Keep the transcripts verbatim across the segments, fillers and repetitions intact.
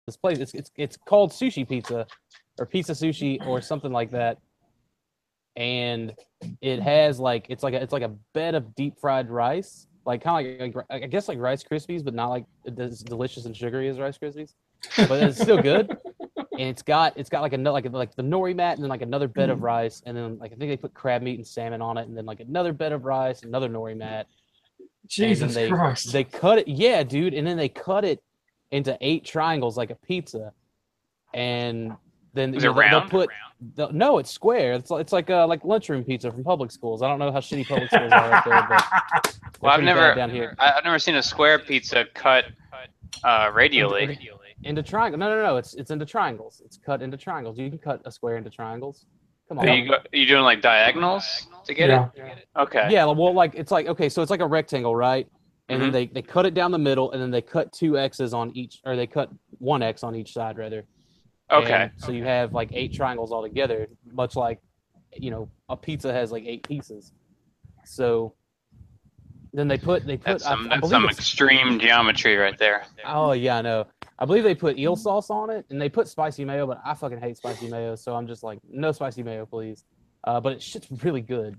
this place. It's it's it's called Sushi Pizza, or Pizza Sushi, or something like that. And it has like it's like a, it's like a bed of deep fried rice, like kind of like, like I guess like Rice Krispies, but not like as delicious and sugary as Rice Krispies, but it's still good. And it's got it's got like a like like the nori mat, and then like another bed of rice, and then like I think they put crab meat and salmon on it, and then like another bed of rice, another nori mat. Jesus they, Christ! They cut it, yeah, dude, and then they cut it into eight triangles like a pizza, and then Is you it know, they'll round? put the, no, it's square. It's it's like uh like lunchroom pizza from public schools. I don't know how shitty public schools are up there, but Well, I've pretty never bad down here. I- I've never seen a square pizza cut uh, radially. Into triangle. No, no, no. It's it's into triangles. It's cut into triangles. You can cut a square into triangles. Come on. Are you, go, are you doing like diagonals to get Yeah. it? Okay. Yeah, well, like it's like okay, so it's like a rectangle, right? And Mhm. then they, they cut it down the middle, and then they cut two X's on each, or they cut one X on each side, rather. Okay. And so you have like eight triangles all together, much like, you know, a pizza has like eight pieces. So then they put they put That's some, I, I that's believe some it's- extreme geometry right there. Oh yeah, I know. I believe they put eel sauce on it, and they put spicy mayo, but I fucking hate spicy mayo, so I'm just like, no spicy mayo, please. Uh, but it shit's really good.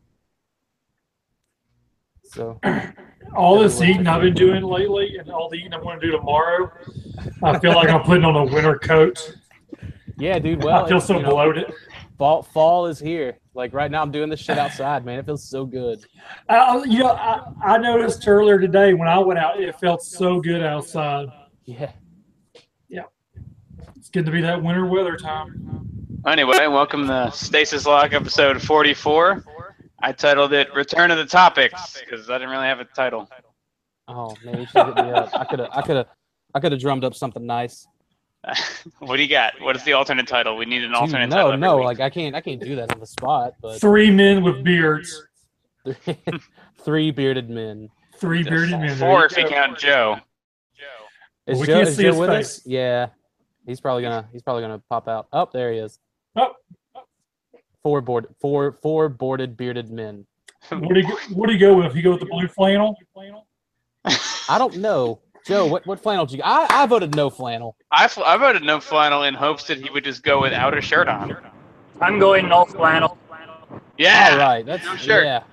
So All this eating I've been doing lately, and all the eating I'm going to do tomorrow, I feel like I'm putting on a winter coat. yeah, dude. Well, I feel it's, so you know, bloated. fall fall is here. Like right now, I'm doing this shit outside, man. It feels so good. I, you know, I, I noticed earlier today when I went out, it felt so good outside. Yeah. It's good to be that winter weather time. Anyway, welcome to Stasis Lock episode forty-four. I titled it "Return of the Topics" because I didn't really have a title. Oh man, you should hit me up. I could have, I could have, I could have drummed up something nice. What do you got? What is the alternate title? We need an Dude, alternate no, title. every no, week. like I can't, I can't do that on the spot. But Three men with beards. three bearded men. Three bearded men. There Four you if you go. count Joe. Is We Joe, can't is see Joe his with face. us? Yeah, he's probably gonna, he's probably gonna pop out. Oh, there he is. Oh, Four board, four, four boarded bearded men. what do you what do you go with? You go with the blue flannel? I don't know, Joe. What what flannel did you? I I voted no flannel. I, fl- I voted no flannel in hopes that he would just go without a shirt on. I'm going no flannel. Yeah. All right, that's No shirt. yeah.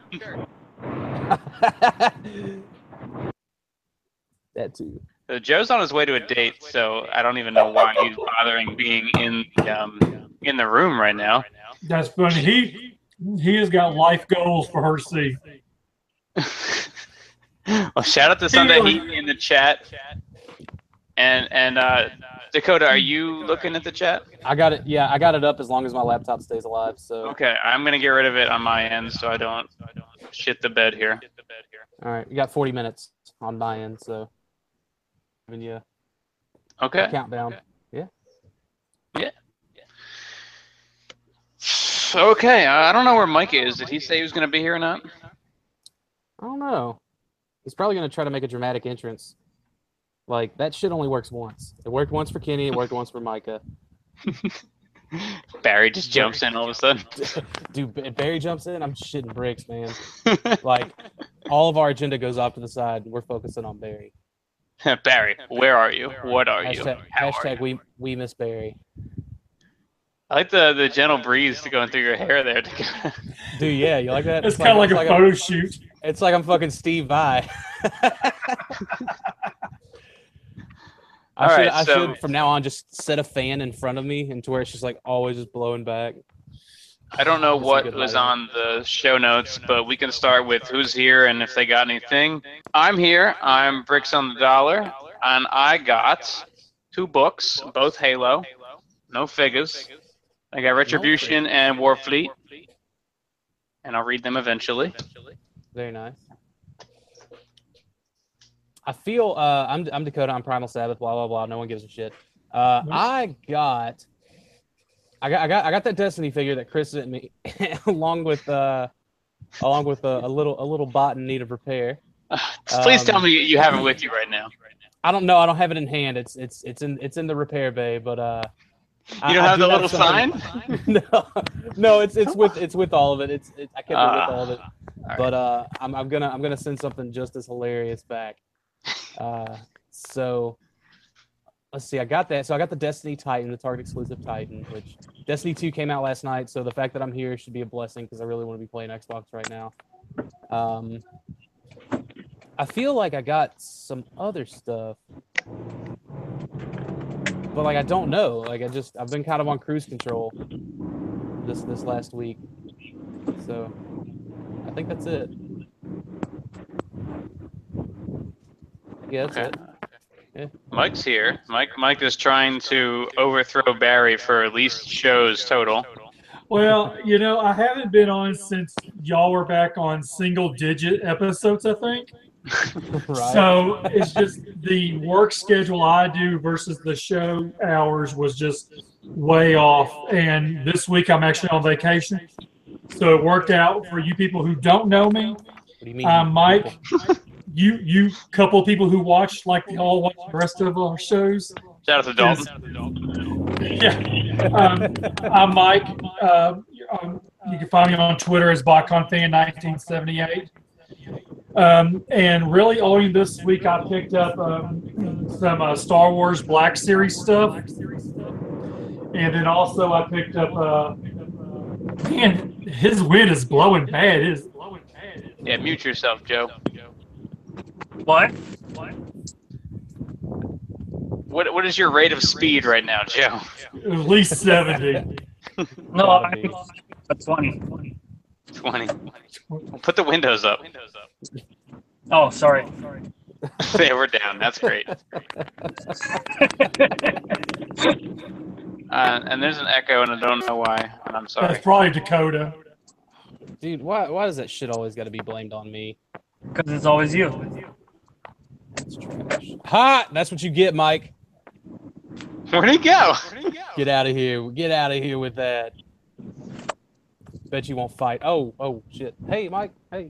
That too. So Joe's on his way to a date, so I don't even know why he's bothering being in um, in the room right now. That's funny. He he has got life goals for her to see. Well, shout out to Sunday Heat in the chat. And and uh, Dakota, are you looking at the chat? I got it. Yeah, I got it up as long as my laptop stays alive. So Okay, I'm gonna get rid of it on my end so I don't shit the bed here. all right, you got forty minutes on my end. So giving you a Okay. countdown. Okay, I don't know where Mike is. Did he say he was gonna be here or not? I don't know. He's probably gonna try to make a dramatic entrance. Like that shit only works once. It worked once for Kenny. It worked once for Micah. Barry just jumps in all of a sudden. Dude, if Barry jumps in, I'm shitting bricks, man. Like all of our agenda goes off to the side. We're focusing on Barry. Barry, where are you? What are you? Hashtag, How are hashtag you? we we miss Barry. I like the, the gentle breeze to going through your hair there. Dude, yeah, you like that? It's kind of like it's a photo shoot. It's like I'm fucking Steve Vai. I All should, right, I so- should from now on just set a fan in front of me and to where it's just like always just blowing back. I don't know That's a what good was lighting. on the show notes, but we can start with who's here and if they got anything. I'm here. I'm Bricks on the Dollar, and I got two books, both Halo, no figures. I got Retribution and Warfleet, and I'll read them eventually. Very nice. I feel uh, I'm I'm Dakota. I'm Primal Sabbath. Blah blah blah. No one gives a shit. Uh, I got, I got, I got, I got that Destiny figure that Chris sent me, along with uh, along with a, a little a little bot in need of repair. Please Um, tell me you have it with you right now. I don't know. I don't have it in hand. It's it's it's in it's in the repair bay. But uh, You don't have the little sign? no, no. It's it's with it's with all of it. It's, it's I kept it Ah, with all of it. right. But uh, I'm I'm gonna I'm gonna send something just as hilarious back. Uh, so let's see, I got that. So I got the Destiny Titan, the Target exclusive Titan, which Destiny two came out last night. So the fact that I'm here should be a blessing because I really want to be playing Xbox right now. Um, I feel like I got some other stuff, but like I don't know. Like I just I've been kind of on cruise control this this last week, so I think that's it. Yeah, that's Okay. it. Yeah. Mike's here. Mike Mike is trying to overthrow Barry for least shows total. Well, you know, I haven't been on since y'all were back on single-digit episodes, I think. Right. So it's just the work schedule I do versus the show hours was just way off. And this week I'm actually on vacation. So it worked out for you people who don't know me. What do you mean? I'm Mike. You you couple of people who watch like they all watch the rest of our shows. Shout out to Dalton. Yeah. Um, I'm Mike. Uh, um, you can find me on Twitter as BotConFan nineteen seventy-eight. Um, and really, only this week I picked up um, some uh, Star Wars Black Series stuff. And then also I picked up, uh, man, his wind is blowing bad. It is blowing bad. Yeah, mute yourself, Joe. What? What what is your rate of speed right now, Joe? At least seventy. No, Gotta I be. a twenty. Twenty. Put the windows up. Oh, sorry. They were down. That's great. Uh, and there's an echo, and I don't know why. And I'm sorry. That's probably Dakota. Dude, why why does that shit always got to be blamed on me? Because it's always you. That's trash. Ha! That's what you get, Mike. Where'd he go? Get out of here. Get out of here with that. Bet you won't fight. Oh, oh shit. Hey, Mike. Hey.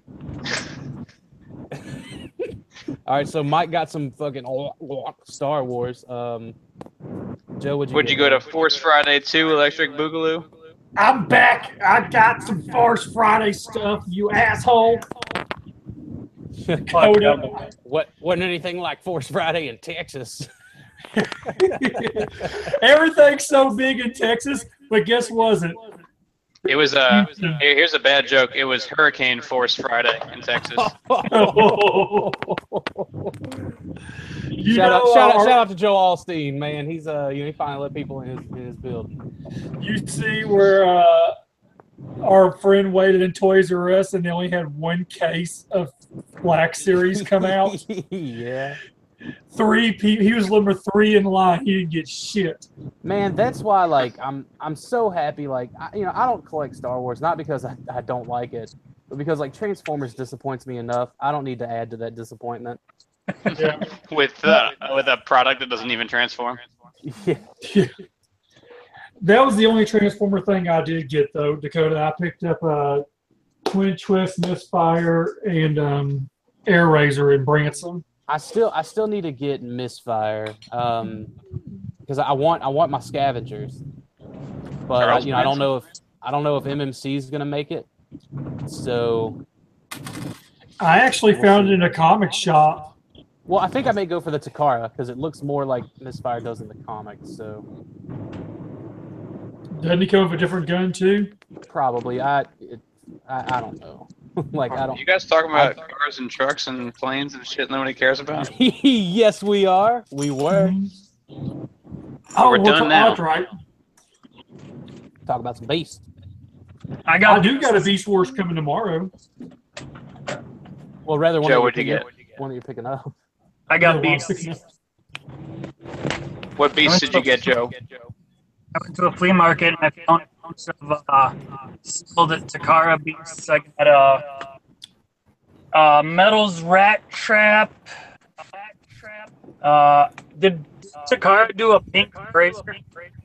All right, so Mike got some fucking Star Wars. Um, Joe, what'd you Would get? you go to Force Friday two, Electric Boogaloo? I'm back. I got some Force Friday stuff, you asshole. Dakota. What wasn't anything like Force Friday in Texas? Everything's so big in Texas, but guess wasn't. It was uh here- here's a bad joke. It was Hurricane Force Friday in Texas. You shout out, know, shout out, our- shout out to Joe Alstein, man. He's uh, you know, he finally let people in his in his build. You see where uh, our friend waited in Toys R Us and they only had one case of Black Series come out. Yeah, Three people. He was number three in line. He didn't get shit. man. That's why, like, I'm I'm so happy. Like, I, you know, I don't collect Star Wars not because I, I don't like it, but because like Transformers disappoints me enough. I don't need to add to that disappointment. Yeah. with uh, with a product that doesn't even transform. Yeah. That was the only Transformer thing I did get, though, Dakota. I picked up a Twin Twist, Misfire, and um, Air Razor in Branson. I still I still need to get Misfire um because I want I want my scavengers, but Charles you know I don't Manson. know if I don't know if M M C is gonna make it. So I actually found it in a comic shop. well, I think I may go for the Takara because it looks more like Misfire does in the comics. So Doesn't he come with a different gun, too? probably I it, I, I don't know. Like I don't. You guys talking about cars and trucks and planes and shit nobody cares about? Yes, we are. We were Oh, We're well, done now. that's right. talking about some beasts. I I got do got a Beast Wars coming tomorrow. Well, rather one Joe, that what'd you you're get? picking- one that you're picking up. I got Yeah, beats. well, I'm picking What beast did you get, Joe? I went to a flea market and I found a bunch of uh, sold at Takara beasts. I got a uh, Metals Rat Trap. Uh, did Takara do a pink razor?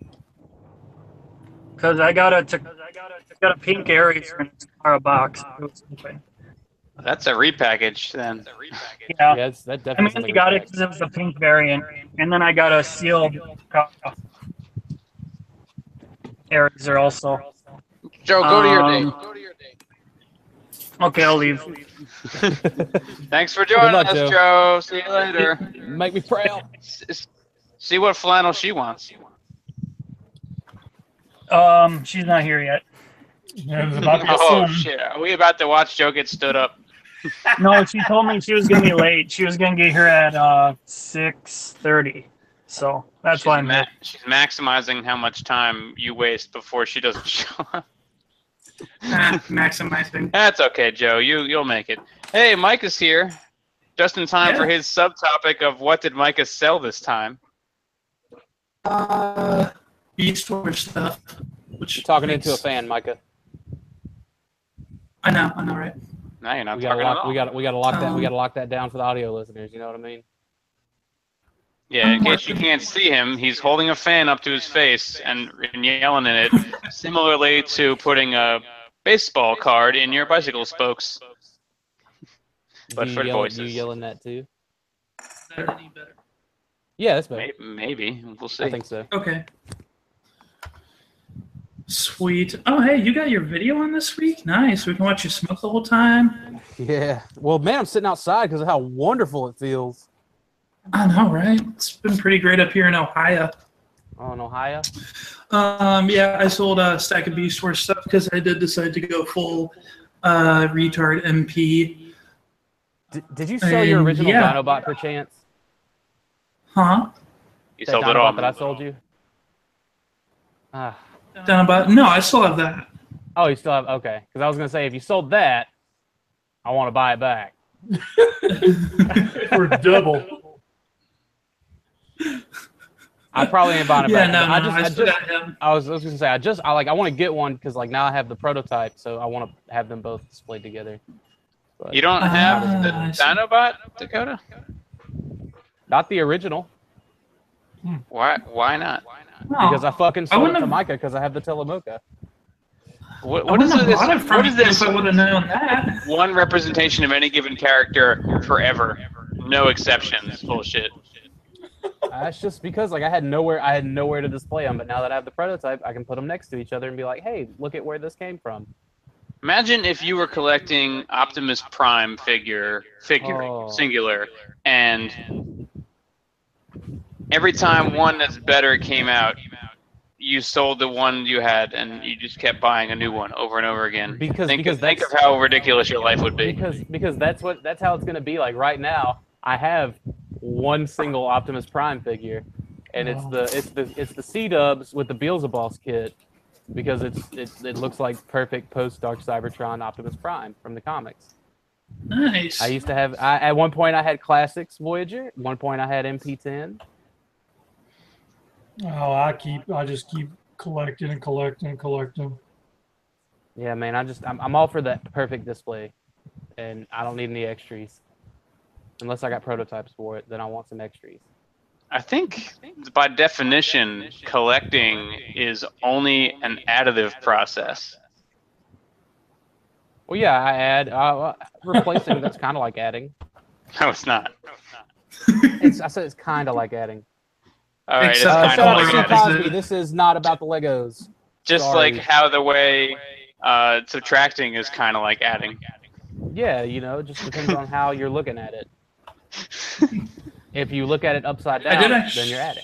Because I got a Ta- got a pink Aries in the Takara box. It was open. That's a repackage then. Yeah. Yeah, it's, that I definitely. mean, sounds I like got a it because it was the pink variant, and then I got a sealed Aries also. Joe, go to your Um, date. Go to your date. Okay, I'll leave. Thanks for joining luck, us, Joe. Joe. See you later. Make me proud. S- s- See what flannel she wants. Um, she's not here yet. Yeah, it was about to be Oh soon. shit! Are we about to watch Joe get stood up? No, she told me she was gonna be late. She was gonna get here at uh six thirty. So that's she's why I'm ma- here. She's maximizing how much time you waste before she doesn't show up. Ah, maximizing. That's okay, Joe. You you'll make it. Hey, Mike is here, just in time for Yeah. his subtopic of what did Micah sell this time? Uh, Beast Wars stuff. Which You're talking makes- into a fan, Micah. I know, I know, right? No, you're not We gotta talking at lock. all. We gotta. We gotta lock that. We Um, gotta lock that down for the audio listeners. You know what I mean? Yeah, in case you can't see him, he's holding a fan up to his face and, and yelling in it, similarly to putting a baseball card in your bicycle spokes. But Do you for yell, voices. You yelling that too? Is that any better? Yeah, that's better. Maybe, maybe. We'll see. I think so. Okay. Sweet. Oh, hey, you got your video on this week? Nice. We can watch you smoke the whole time. Yeah. Well, man, I'm sitting outside because of how wonderful it feels. I know, right? It's been pretty great up here in Ohio. Oh, in Ohio. Um, yeah, I sold a stack of Beast Wars stuff because I did decide to go full uh, retard M P. D- did you sell your Um, original yeah. Dinobot per chance? Huh? You That sold it Dinobot all. that I sold you. Ah. Down about no, I still have that. Oh, you still have okay? Because I was gonna say if you sold that, I want to buy it back. For double. I probably ain't buying it Yeah, back. no, no, I no, just, I I still just, got him. I was, I was gonna say, I just, I like, I want to get one because like now I have the prototype, so I want to have them both displayed together. But You don't have Ah, the I see. Dinobot, Dakota? not the original Why? Why not? No, because I fucking I sold it wouldn't to have- Micah because I have the Telemoka. What, I what is wouldn't have this? bought it from What is you this? if I would have known that. One representation of any given character forever, no exceptions. Bullshit. That's just because like I had nowhere, I had nowhere to display them. But now that I have the prototype, I can put them next to each other and be like, hey, look at where this came from. Imagine if you were collecting Optimus Prime figure, figure Oh. singular, and every time one that's better came out, you sold the one you had, and you just kept buying a new one over and over again. Because- think, because of, think of that's- how ridiculous your life would be. Because because that's what that's how it's gonna be. Like right now, I have one single Optimus Prime figure, and it's the it's the it's the C Dubs with the Beelzebub kit because it's it, it looks like perfect post Dark Cybertron Optimus Prime from the comics. Nice. I used to have I, at one point I had Classics Voyager. At one point I had M P ten. Oh, I keep. I just keep collecting and collecting and collecting. Yeah, man, I just I'm I'm all for that perfect display, and I don't need any extras. Unless I got prototypes for it, then I want some extras. I think by definition, collecting is only an additive process. Well, yeah, I add uh, replacing. That's kind of like adding. No, it's not. It's, I said it's kind of like adding. All right, it's Except Uh, kind for shut of up, like Sue Sue adding. Cosby. This is not about the Legos. Just Sorry. like how the way uh, subtracting is kind of like adding. Yeah, you know, it just depends on how you're looking at it. If you look at it upside I down, did act- then you're adding.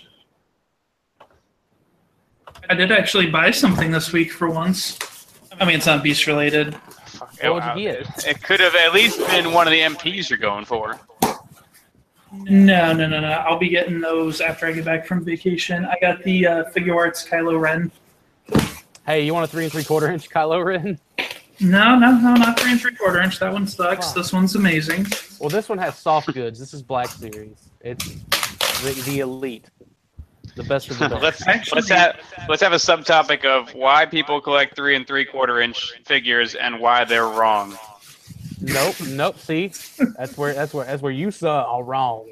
I did actually buy something this week for once. I mean, it's not Beast related. Fuck, What would wow. you get? It, it could have at least been one of the M Ps you're going for. No, no, no, no. I'll be getting those after I get back from vacation. I got the uh, Figure Arts Kylo Ren. Hey, you want a three and three quarter inch Kylo Ren? No, no, no, not three and three quarter inch. That one sucks. Wow. This one's amazing. Well, this one has soft goods. This is Black Series. It's the, the elite, the best of the best. let's Actually- let's have let's have a subtopic of why people collect three and three quarter inch figures and why they're wrong. Nope, nope. See, that's where that's where that's where you saw all wrong.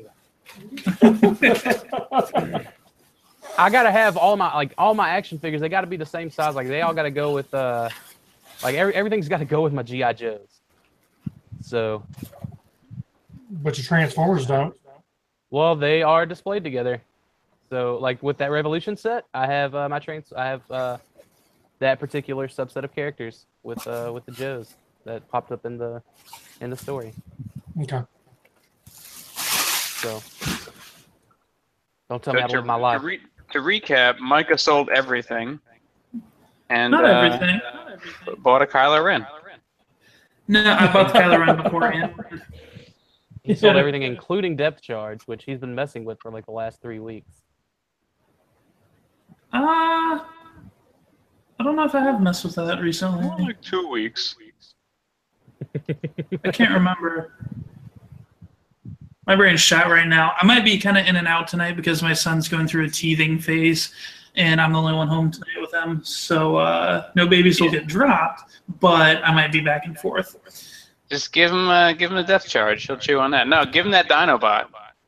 I gotta have all my like all my action figures. They gotta be the same size. Like they all gotta go with uh, like every, everything's gotta go with my G I Joes. So, But your Transformers don't. well, they are displayed together. So, like with that Revolution set, I have uh, my trains. I have uh, that particular subset of characters with uh, with the Joes that popped up in the in the story. Okay. So, Don't tell me how to live my to, life. re- to recap, Micah sold everything and Not uh, everything. bought a Kylo Ren. No, I bought the Kylo Ren beforehand. He sold Yeah. everything, including depth charge, which he's been messing with for like the last three weeks. Uh, I don't know if I have messed with that recently. Like two weeks. I can't remember. My brain's shot right now. I might be kind of in and out tonight because my son's going through a teething phase, and I'm the only one home tonight with him. So uh, no babies will get dropped, but I might be back and forth. Just give him, uh, give him a death charge. He'll chew on that. No, give him that Dinobot.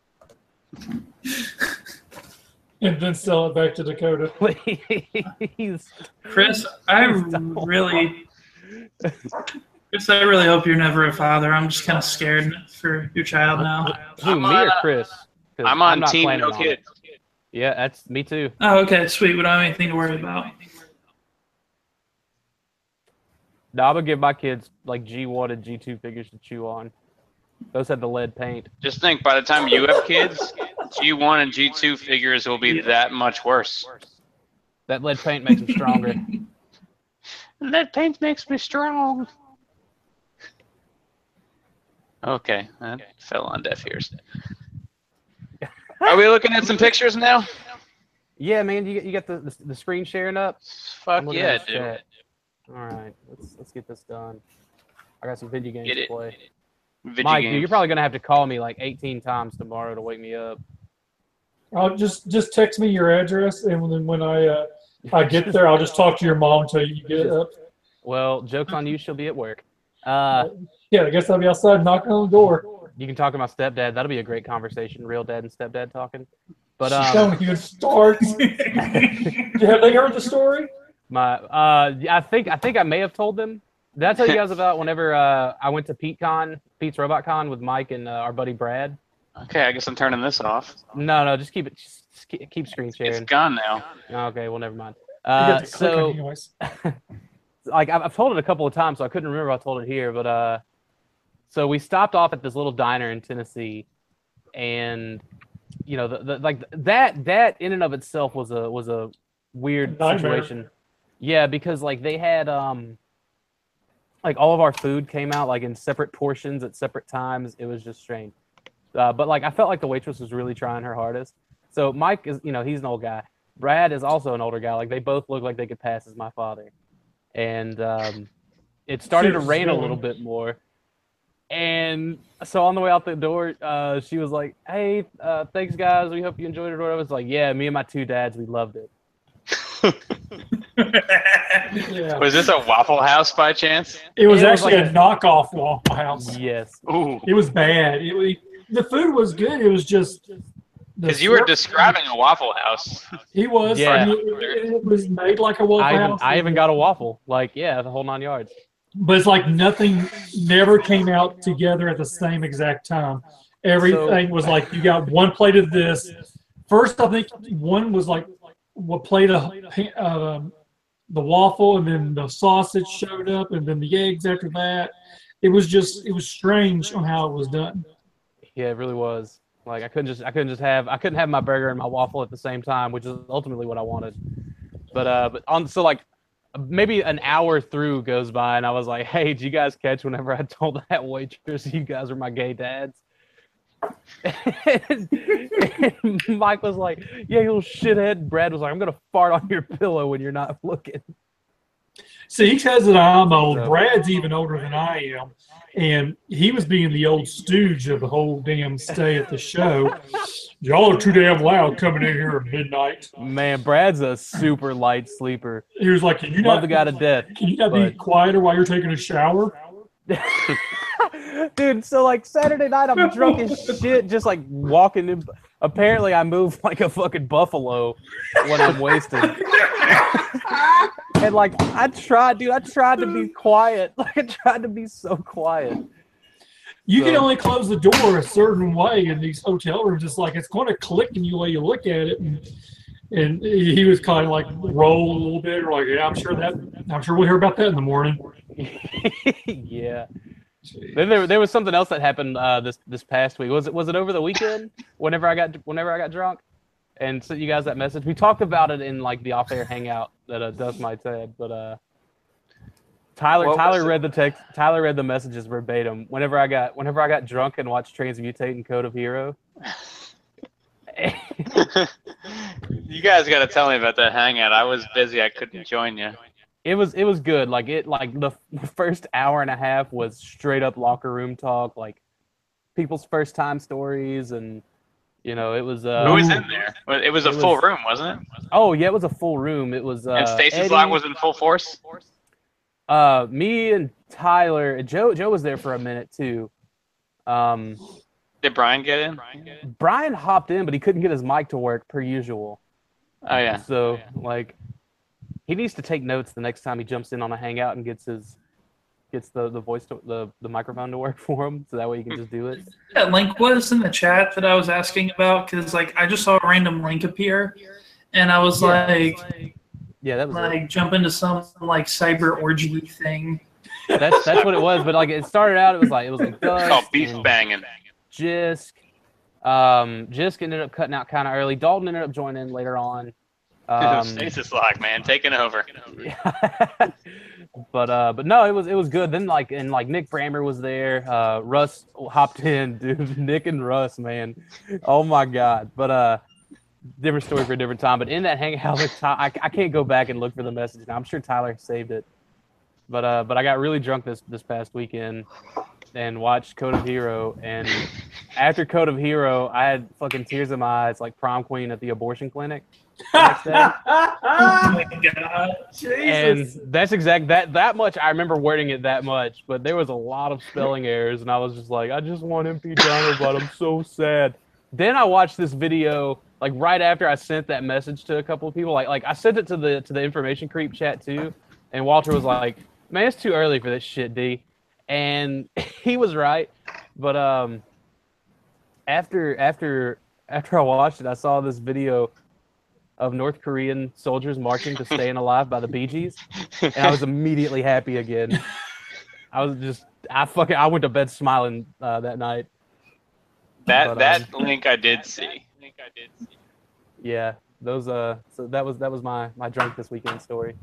And then sell it back to Dakota. Please. Chris, I really, Chris, I really hope you're never a father. I'm just kind of scared for your child now. Who, I'm me or on, uh, Chris? 'Cause I'm on not team planning no on kids. it. Yeah, that's me too. Oh, okay, sweet. We don't have anything to worry about. No, I'm gonna give my kids like G one and G two figures to chew on. Those had the lead paint. Just think, by the time you have kids, G one and G two figures will be that much worse. That lead paint makes them stronger. Lead paint makes me strong. Okay, that fell on deaf ears. Are we looking at some pictures now? Yeah, man, you you got the, the the screen sharing up? I'm Fuck looking yeah, at the dude. chat. All right, let's let's get this done. I got some video games Get to it. play. Video Mike, games. dude, you're probably gonna have to call me like eighteen times tomorrow to wake me up. I'll just just text me your address, and then when I uh, I get there, I'll just talk to your mom until you get up. Well, joke's on you. She'll be at work. Uh, Yeah, I guess I'll be outside knocking on the door. you can talk to my stepdad. That'll be a great conversation. Real dad and stepdad talking. But Tell um, me you start. Have they heard the story? my uh, I think I think I may have told them. Did I tell you guys about whenever uh, I went to PeteCon, Pete's Robot Con with Mike and uh, our buddy Brad? Okay, I guess I'm turning this off. No, no, just keep it. Just keep, keep screen It's sharing. gone now. Okay, well, never mind. You Uh, got to click on so, it anyways. like, I've, I've told it a couple of times, so I couldn't remember if I told it here. But uh, so we stopped off at this little diner in Tennessee, and you know, the, the like that that in and of itself was a was a weird Nightmare. situation. Yeah, because like they had um, like all of our food came out like in separate portions at separate times. It was just strange. Uh, but like I felt like the waitress was really trying her hardest. So Mike is, you know, he's an old guy. Brad is also an older guy. Like they both look like they could pass as my father. And um, it started to Cheers, rain a man. little bit more. And so on the way out the door, uh, she was like, "Hey, uh, thanks guys. We hope you enjoyed it." Or I was like, "Yeah, me and my two dads, we loved it." Yeah. Was this a Waffle House by chance? It was It was actually like a a- knockoff Waffle House. Yes. Ooh. It was bad. It, was- the food was good. It was just the Because you were ser- describing a Waffle House. He was. Yeah. I mean, it, it was made like a Waffle I even, House. I even got a waffle. Like, yeah, the whole nine yards. But it's like nothing never came out together at the same exact time. Everything was like you got one plate of this. First, I think one was like what plate of um, the waffle, and then the sausage showed up, and then the eggs after that. It was just it was strange on how it was done. Yeah, it really was. Like I couldn't just I couldn't just have I couldn't have my burger and my waffle at the same time, which is ultimately what I wanted. But uh, but on so like maybe an hour through goes by, and I was like, "Hey, did you guys catch whenever I told that waitress you guys are my gay dads?" and, and Mike was like, "Yeah, you little shithead." Brad was like, "I'm gonna fart on your pillow when you're not looking." See, he says that I'm old. So- Brad's even older than I am. And he was being the old stooge of the whole damn stay at the show. Y'all are too damn loud coming in here at midnight. Man, Brad's a super light sleeper. He was like, can you Love not, the guy to death. can you not be but- quieter while you're taking a shower? Dude, so like Saturday night, I'm drunk as shit, just like walking in. Apparently, I move like a fucking buffalo when I'm wasted. And like, I tried, dude, I tried to be quiet. Like, I tried to be so quiet. You can So- only close the door a certain way in these hotel rooms. It's like it's going to click in you the way you look at it. And, and he was kind of like roll a little bit, or like, yeah, I'm sure that I'm sure we'll hear about that in the morning. Yeah. Then there, there was something else that happened uh, this this past week. Was it was it over the weekend? Whenever I got whenever I got drunk. and sent you guys that message. We talked about it in like the off-air hangout that uh, Dust might said, but uh, Tyler What Tyler was it? read the text. Tyler read the messages verbatim. Whenever I got whenever I got drunk and watched Transmutate and Code of Hero. You guys got to tell me about that hangout. I was busy. I couldn't join you. It was it was good. Like it like the first hour and a half was straight up locker room talk, like people's first time stories, and you know it was. Uh, Who was in there? It was a It full was- room, wasn't it? Oh yeah, it was a full room. It was. Uh, And Stasis Eddie, Lock was in full force. Uh, me and Tyler, Joe. Joe was there for a minute too. Um, Did Brian get in? Brian hopped in, but he couldn't get his mic to work per usual. Oh yeah. So like, he needs to take notes the next time he jumps in on a hangout and gets his gets the the voice to, the the microphone to work for him, so that way he can just do it. That link was in the chat that I was asking about because like I just saw a random link appear, and I was Yeah. like, Yeah, that was it. like jump into some like cyber orgy thing. That's that's what it was. But like, it started out, it was like it was like It's called Dust beef and banging. Jisk. Um, Jisk ended up cutting out kind of early. Dalton ended up joining in later on. Um, Stasis Lock, man, taking over. but uh, but no, it was it was good. Then like and like Nick Brammer was there. Uh, Russ hopped in, dude. Nick and Russ, man. Oh my god. But uh, different story for a different time. But in that hangout, like, Ty- I I can't go back and look for the message now. I'm sure Tyler saved it. But uh, but I got really drunk this this past weekend and watched Code of Hero. And after Code of Hero, I had fucking tears in my eyes, like prom queen at the abortion clinic. The next day. Oh my god. And that's exact that that much I remember wording it that much, but there was a lot of spelling errors, and I was just like, I just want M P Downer, but I'm so sad. Then I watched this video like right after I sent that message to a couple of people. Like like I sent it to the to the information creep chat too, and Walter was like, "Man, it's too early for this shit, D," and he was right. But um, after after after I watched it, I saw this video of North Korean soldiers marching to Staying Alive by the Bee Gees, and I was immediately happy again. I was just, I fucking, I went to bed smiling uh, that night. That But, that um, link I did see. Yeah, those, uh, so that was that was my my drunk this weekend story.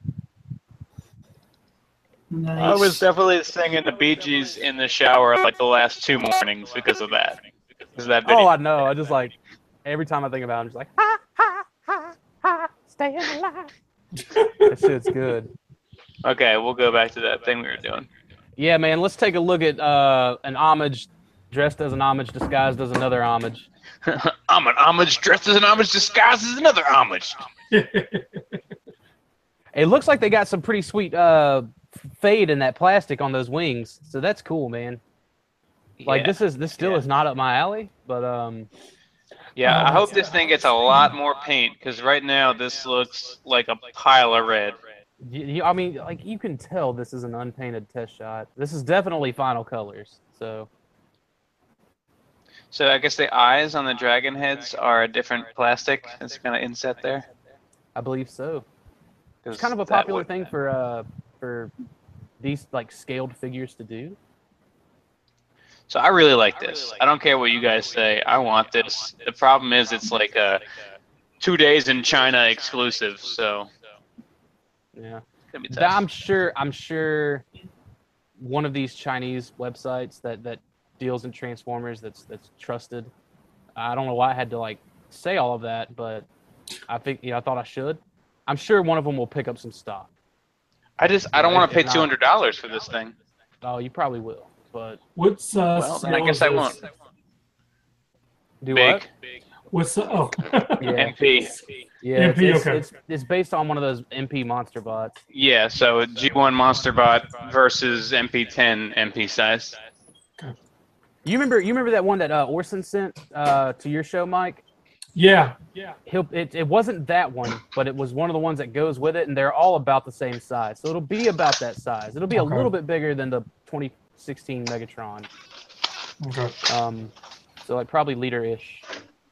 Nice. I was definitely singing the Bee Gees in the shower like the last two mornings because of that. Because of that video. Oh, I know. I just like every time I think about it, I'm just like, ha ha ha ha, staying alive. That shit's good. Okay, we'll go back to that thing we were doing. Yeah, man. Let's take a look at uh, an homage dressed as an homage, disguised as another homage. I'm an homage dressed as an homage, disguised as another homage. It looks like they got some pretty sweet uh, fade in that plastic on those wings, so that's cool, man. Like Yeah. this is this still Yeah. is not up my alley, but um, Yeah, Oh, I hope that's- this thing gets a lot more paint because right now this looks like a pile of red. you, you, I mean, like you can tell this is an unpainted test shot. This is definitely final colors, so So I guess the eyes on the dragon heads are a different plastic that's kind of inset there. I believe so. 'Cause It's kind of a that popular would- thing for uh for these like scaled figures to do. So I really like this. I don't care what you guys say. I want this. The problem is it's like a two days in China exclusive, so Yeah. it's gonna be That- tough. I'm sure. I'm sure one of these Chinese websites that that deals in Transformers that's that's trusted. I don't know why I had to like say all of that, but I think you know I thought I should. I'm sure one of them will pick up some stock. I just I don't want to pay If not- two hundred dollars for this thing. Oh, you probably will, but What's uh? Well, then I scale guess is I this? won't. do Big. what? What's the, oh? Yeah, M P. yeah. M P, it's, it's, okay. it's it's based on one of those M P monster bots. Yeah, so G one Monster Bot versus M P ten M P size. You remember? You remember that one that uh, Orson sent uh, to your show, Mike? Yeah, yeah. He'll, it, it wasn't that one, but it was one of the ones that goes with it, and they're all about the same size. So it'll be about that size. It'll be Okay. a little bit bigger than the twenty sixteen Megatron. Okay. Um, so like probably liter-ish.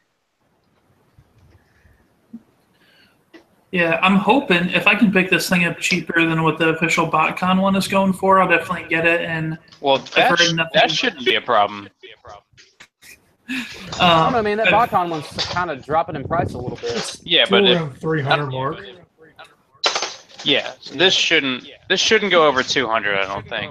Yeah, I'm hoping if I can pick this thing up cheaper than what the official BotCon one is going for, I'll definitely get it. And Well, that, heard sh- nothing. that shouldn't be a problem. I don't know, Um, man. That Botcon one's kind of dropping in price a little bit. Yeah, Still but if, around three hundred mark. yeah, this shouldn't this shouldn't go over two hundred. I don't think.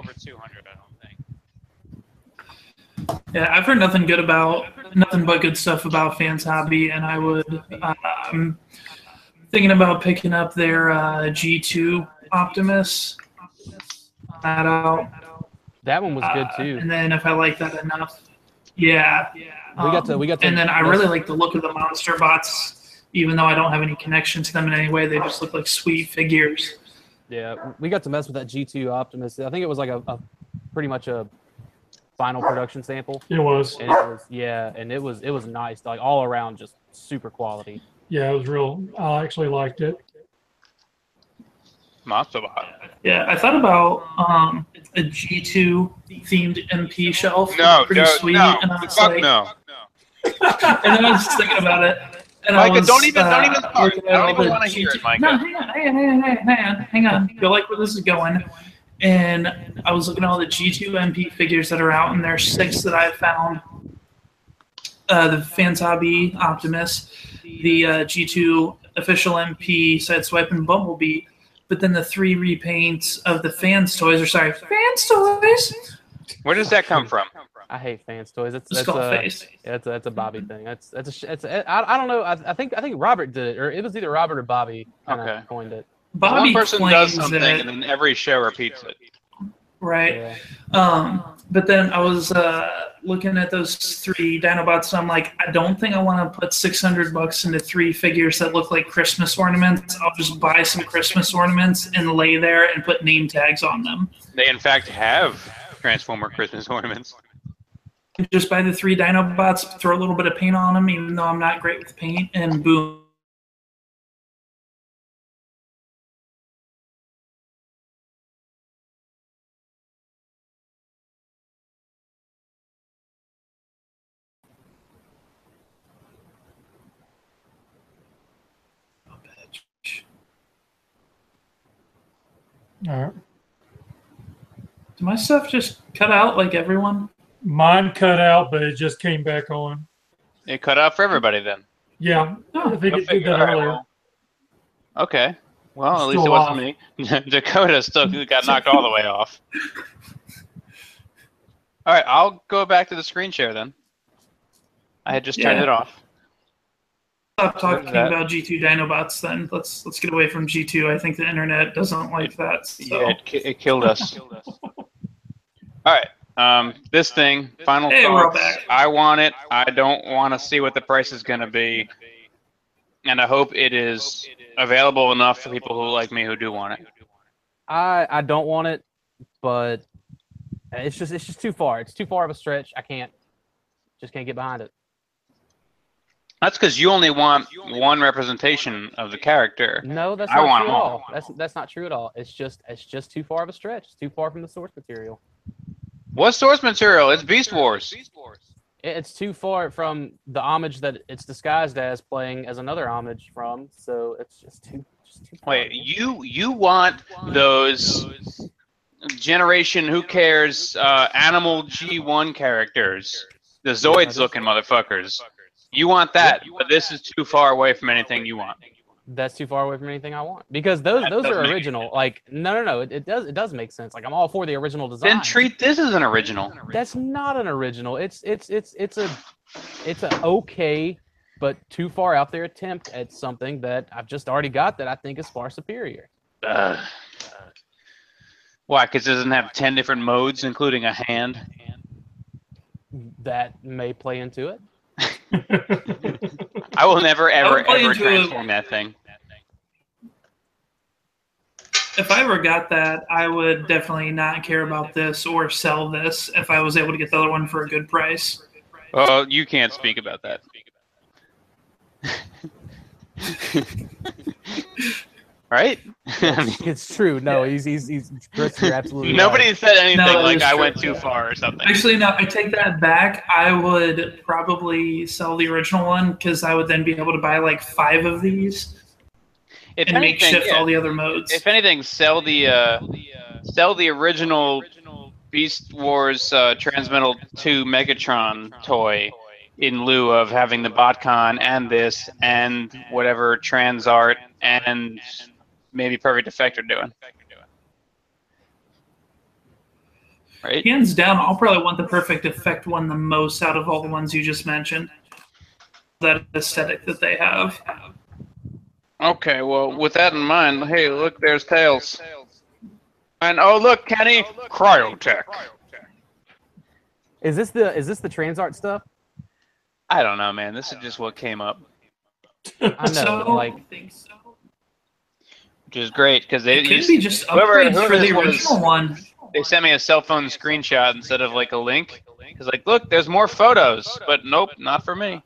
Yeah, I've heard nothing good about, nothing but good stuff about Fans Hobby, and I would, uh, I'm thinking about picking up their uh, G two Optimus. That out. That one was good Uh, too. and then if I like that enough, yeah. We got to- um, we got to- And then I really like the look of the monster bots, even though I don't have any connection to them in any way. They just look like sweet figures. Yeah, we got to mess with that G two Optimus. I think it was like a, a pretty much a final production sample. It was. And it was yeah, and it was it was nice, like all around, just super quality. Yeah, it was real. I actually liked it. Monster Bot. Yeah, I thought about um, a G two themed M P shelf. No, pretty no, sweet. no. And I was Fuck like, no. and then I was just thinking about it. And I Micah, was, don't even- don't even uh, start. looking I don't at all even the wanna hear it, G two Micah. No, hang on, hang on, hang on, hang on, hang on. You like where this is going? And I was looking at all the G two M P figures that are out, and there's six that I found. Uh, the Fans Hobby Optimus, the uh, G two official M P Sideswipe and Bumblebee, but then the three repaints of the Fans toys, or sorry, Fans toys. Where does that come from? I hate Fans toys. It's It's that's called a, Face. yeah, that's a that's a Bobby thing. That's that's a sh- it's a, I, I don't know. I, I think I think Robert did it, or it was either Robert or Bobby kind of Okay. coined it. Bobby One person claims does something, that, and then every show repeats it. right? Yeah. Um, but then I was uh, looking at those three Dinobots, and I'm like, I don't think I want to put six hundred bucks into three figures that look like Christmas ornaments. I'll just buy some Christmas ornaments and lay there and put name tags on them. They in fact have Transformer Christmas ornaments. Just buy the three Dinobots, throw a little bit of paint on them, even though I'm not great with paint, and boom. All right. Did my stuff just cut out like everyone? Mine cut out, but it just came back on. It cut out for everybody then. Yeah, I think Go it did figure. that All right, earlier. well, okay. Well, at least Still it wasn't me. Dakota still got knocked all the way off. All right, I'll go back to the screen share then. I had just turned Yeah. it off. Stop talking that? about G two Dinobots then. Let's let's get away from G two. I think the internet doesn't like that. So. Yeah, it, ki- it killed us. All right. Um, this thing, final Hey, we're thoughts. back. I want it. I don't want to see what the price is going to be, and I hope it is available enough for people who like me who do want it. I I don't want it, but it's just it's just too far. It's too far of a stretch. I can't just can't get behind it. That's because you only want one representation of the character. No, that's I not want true them at all. all. That's that's not true at all. It's just it's just too far of a stretch. It's too far from the source material. What source material? It's Beast Wars. It- It's too far from the homage that it's disguised as playing as another homage from. So it's just too just too far. Wait, you you want those generation who cares uh, animal G one characters, the Zoids looking motherfuckers. You want that, but this is too far away from anything you want. That's too far away from anything I want because those That those doesn't are make original. Like no no no, it, it does it does make sense. Like I'm all for the original design. Then treat this as an original. That's not an original. It's it's it's it's a it's a okay but too far out there attempt at something that I've just already got that I think is far superior. Ugh. Why? Because it doesn't have ten different modes, including a hand. That may play into it. I will never, ever, would play ever into a- transform that thing. If I ever got that, I would definitely not care about this or sell this if I was able to get the other one for a good price. Well, you can't speak about that. Right? I mean, It's true. No, he's he's he's Chris, you're absolutely nobody right. said anything No, like it's I true. went too far or something. Actually, no, I take that back. I would probably sell the original one because I would then be able to buy like five of these If and anything, makeshift yeah. all the other modes. If anything, sell the uh, sell the original Beast Wars uh, Transmetal two Megatron toy in lieu of having the BotCon and this and whatever Transart and maybe Perfect Effect are doing. Right? Hands down, I'll probably want the Perfect Effect one the most out of all the ones you just mentioned. That aesthetic that they have. Okay, well, with that in mind, hey, look, there's Tails. And oh, look, Kenny, Cryotech. Is this the is this the Transart stuff? I don't know, man. This is just what came up, I know, so, but, like, I think so. which is great because they It could used- be just whoever- upgrades whoever for the this was- original one. they sent me a cell phone screenshot instead of like a link. It's like, look, there's more photos, but nope, not for me.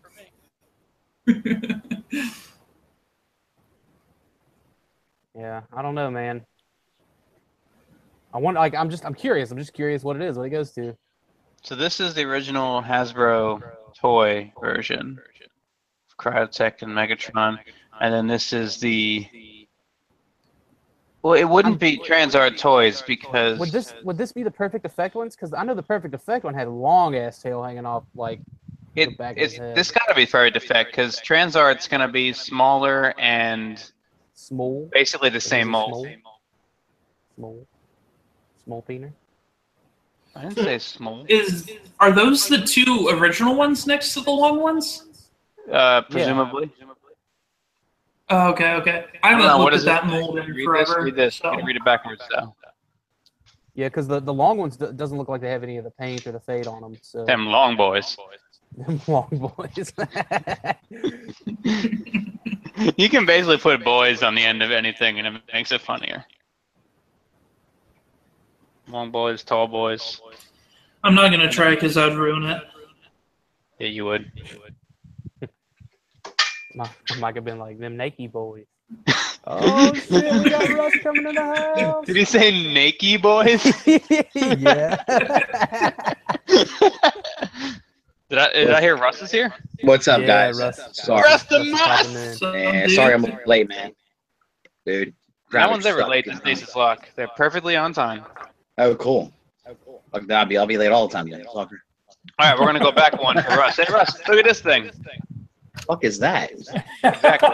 Yeah, I don't know, man. I want like I'm just I'm curious. I'm just curious what it is, what it goes to. So this is the original Hasbro toy version of Cryotech and Megatron, and then this is the. Well, it wouldn't be Transart toys because Would this would this be the Perfect Effect ones? Because I know the Perfect Effect one had a long ass tail hanging off like it, the back of it's his head. this got to be Perfect Effect because Transart's gonna be smaller and Small. basically the Is same it mold. small? Small. Small peener. I didn't say small. Is are those the two original ones next to the long ones? Uh, presumably. Oh, okay, okay. I I haven't don't know, what looked is at it? that mold Read in this. forever. Read this. so- You can read it backwards though. Yeah, because the, the long ones do- doesn't look like they have any of the paint or the fade on them. So Them long boys. them long boys. You can basically put boys on the end of anything and it makes it funnier. Long boys, tall boys. I'm not gonna try because I'd ruin it. Yeah, you would. My, Mike have been like them Nike boys. Oh shit, we got Russ coming in the house. Did he say naked boys? Yeah. Did I did I hear Russ is here? What's up, Yeah, guys? Russ. Sorry, Russ the Russ is Moss! popping in. So, Eh, dude, sorry I'm late, man. Dude, No traffic one's ever sucked. late to Stasis Lock. They're perfectly on time. Oh, cool. Like, I'll be, I'll be late all the time. Then, fucker. All right, we're gonna go back one for Russ. Hey, Russ, look at this thing. Fuck is that? Exactly.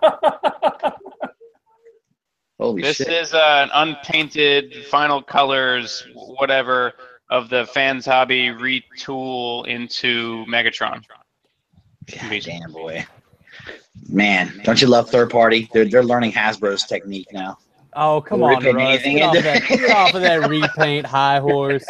Holy This shit! is uh, an unpainted Final Colors, whatever, of the Fans Hobby retool into Megatron. God damn, boy. Man, don't you love third party? They're they're learning Hasbro's technique now. Oh come We're on, ripping Russ. anything Get off, of into- that, get off of that repaint high horse.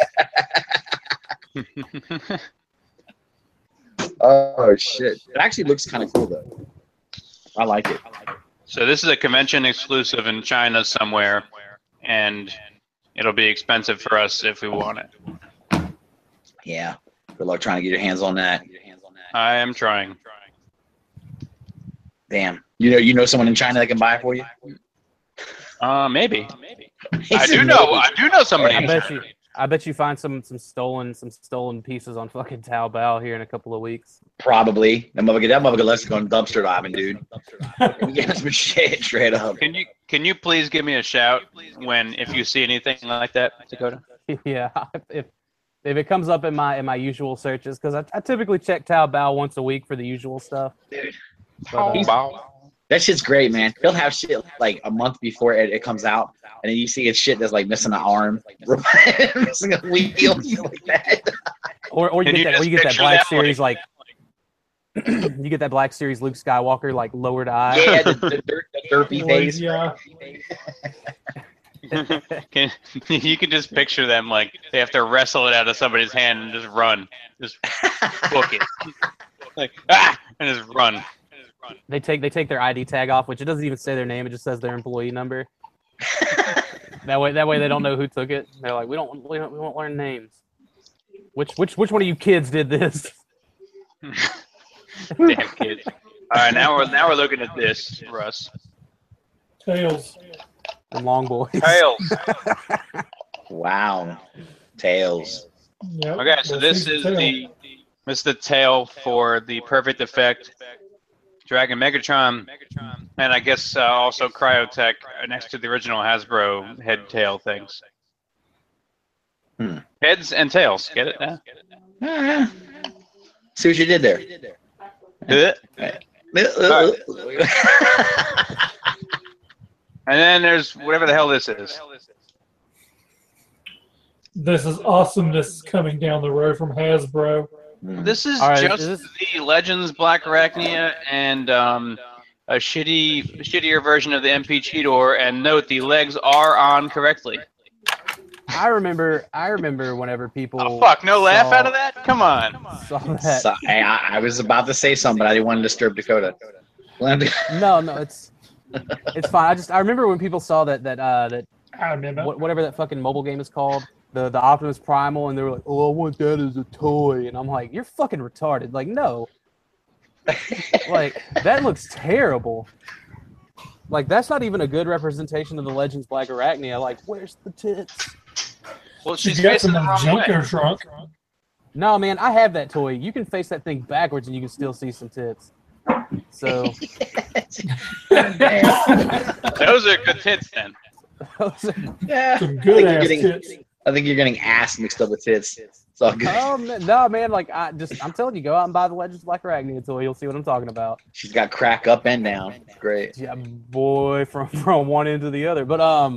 Oh shit! It actually looks kind of cool though. I like it. So this is a convention exclusive in China somewhere, and it'll be expensive for us if we want it. Yeah. Good luck trying to get your hands on that. I am trying. Damn. You know you know someone in China that can buy it for you? Uh, maybe. I He do said know. maybe. I do know somebody. I in bet China. you. I bet you find some some stolen some stolen pieces on fucking Taobao here in a couple of weeks. Probably. That motherfucker, that motherfucker lets us go dumpster diving, dude. We get some shit straight up. Can you can you please give me a shout when if you see anything like that, Dakota? Yeah, if if it comes up in my in my usual searches, because I, I typically check Taobao once a week for the usual stuff. Dude. But, uh, That shit's great, man. They'll have shit like a month before it, it comes out, and then you see it's shit that's like missing an arm, missing a wheel, shit like that. or or you Can get you that or just you get that picture Black that, Series like you get that Black Series Luke Skywalker like lowered eye. Yeah, the, the, dirt, the derpy face. Yeah. Can, you can just picture them like they have to wrestle it out of somebody's hand and just run, just book it, like ah, and just run. They take they take their I D tag off, which it doesn't even say their name; it just says their employee number. that way, that way they don't know who took it. They're like, we don't we don't we won't learn names. Which which which one of you kids did this? Damn kids. All right, now we're now we're looking at this, Russ. Tails. The long boys. Tails. Wow. Tails. Yep. Okay, so this is the this is the tail for the Perfect Effect Dragon Megatron, and I guess uh, also Cryotech next to the original Hasbro head tail things. Hmm. Heads and tails. Get it now? Ah, See what you did there. And then there's whatever the hell this is. This is awesomeness coming down the road from Hasbro. This is All right, just is this- the Legends Black Arachnia and um, a shitty, shittier version of the M P Cheetor. And note, the legs are on correctly. I remember. I remember whenever people. Oh fuck! No laugh saw- out of that. Come on. Saw that. So, hey, I, I was about to say something, but I didn't want to disturb Dakota. No, no, it's it's fine. I just I remember when people saw that that uh that I remember. wh- whatever that fucking mobile game is called, the the Optimus Primal, and they were like, "Oh, I want that as a toy," and I'm like, "You're fucking retarded!" Like, no, like that looks terrible. Like that's not even a good representation of the Legends Black Arachnia. Like, where's the tits? Well, She's she's got facing some the wrong junk in way. her trunk. No, man, I have that toy. You can face that thing backwards and you can still see some tits. So Those are good tits then. Yeah. Some I good think, you're ass getting, tits. I think you're getting ass mixed up with tits. It's all good. oh man, no, man, like I just I'm telling you, go out and buy the Legends Black Arachnia toy. You'll see what I'm talking about. She's got crack up and down. Great. Yeah, boy, from from one end to the other. But um,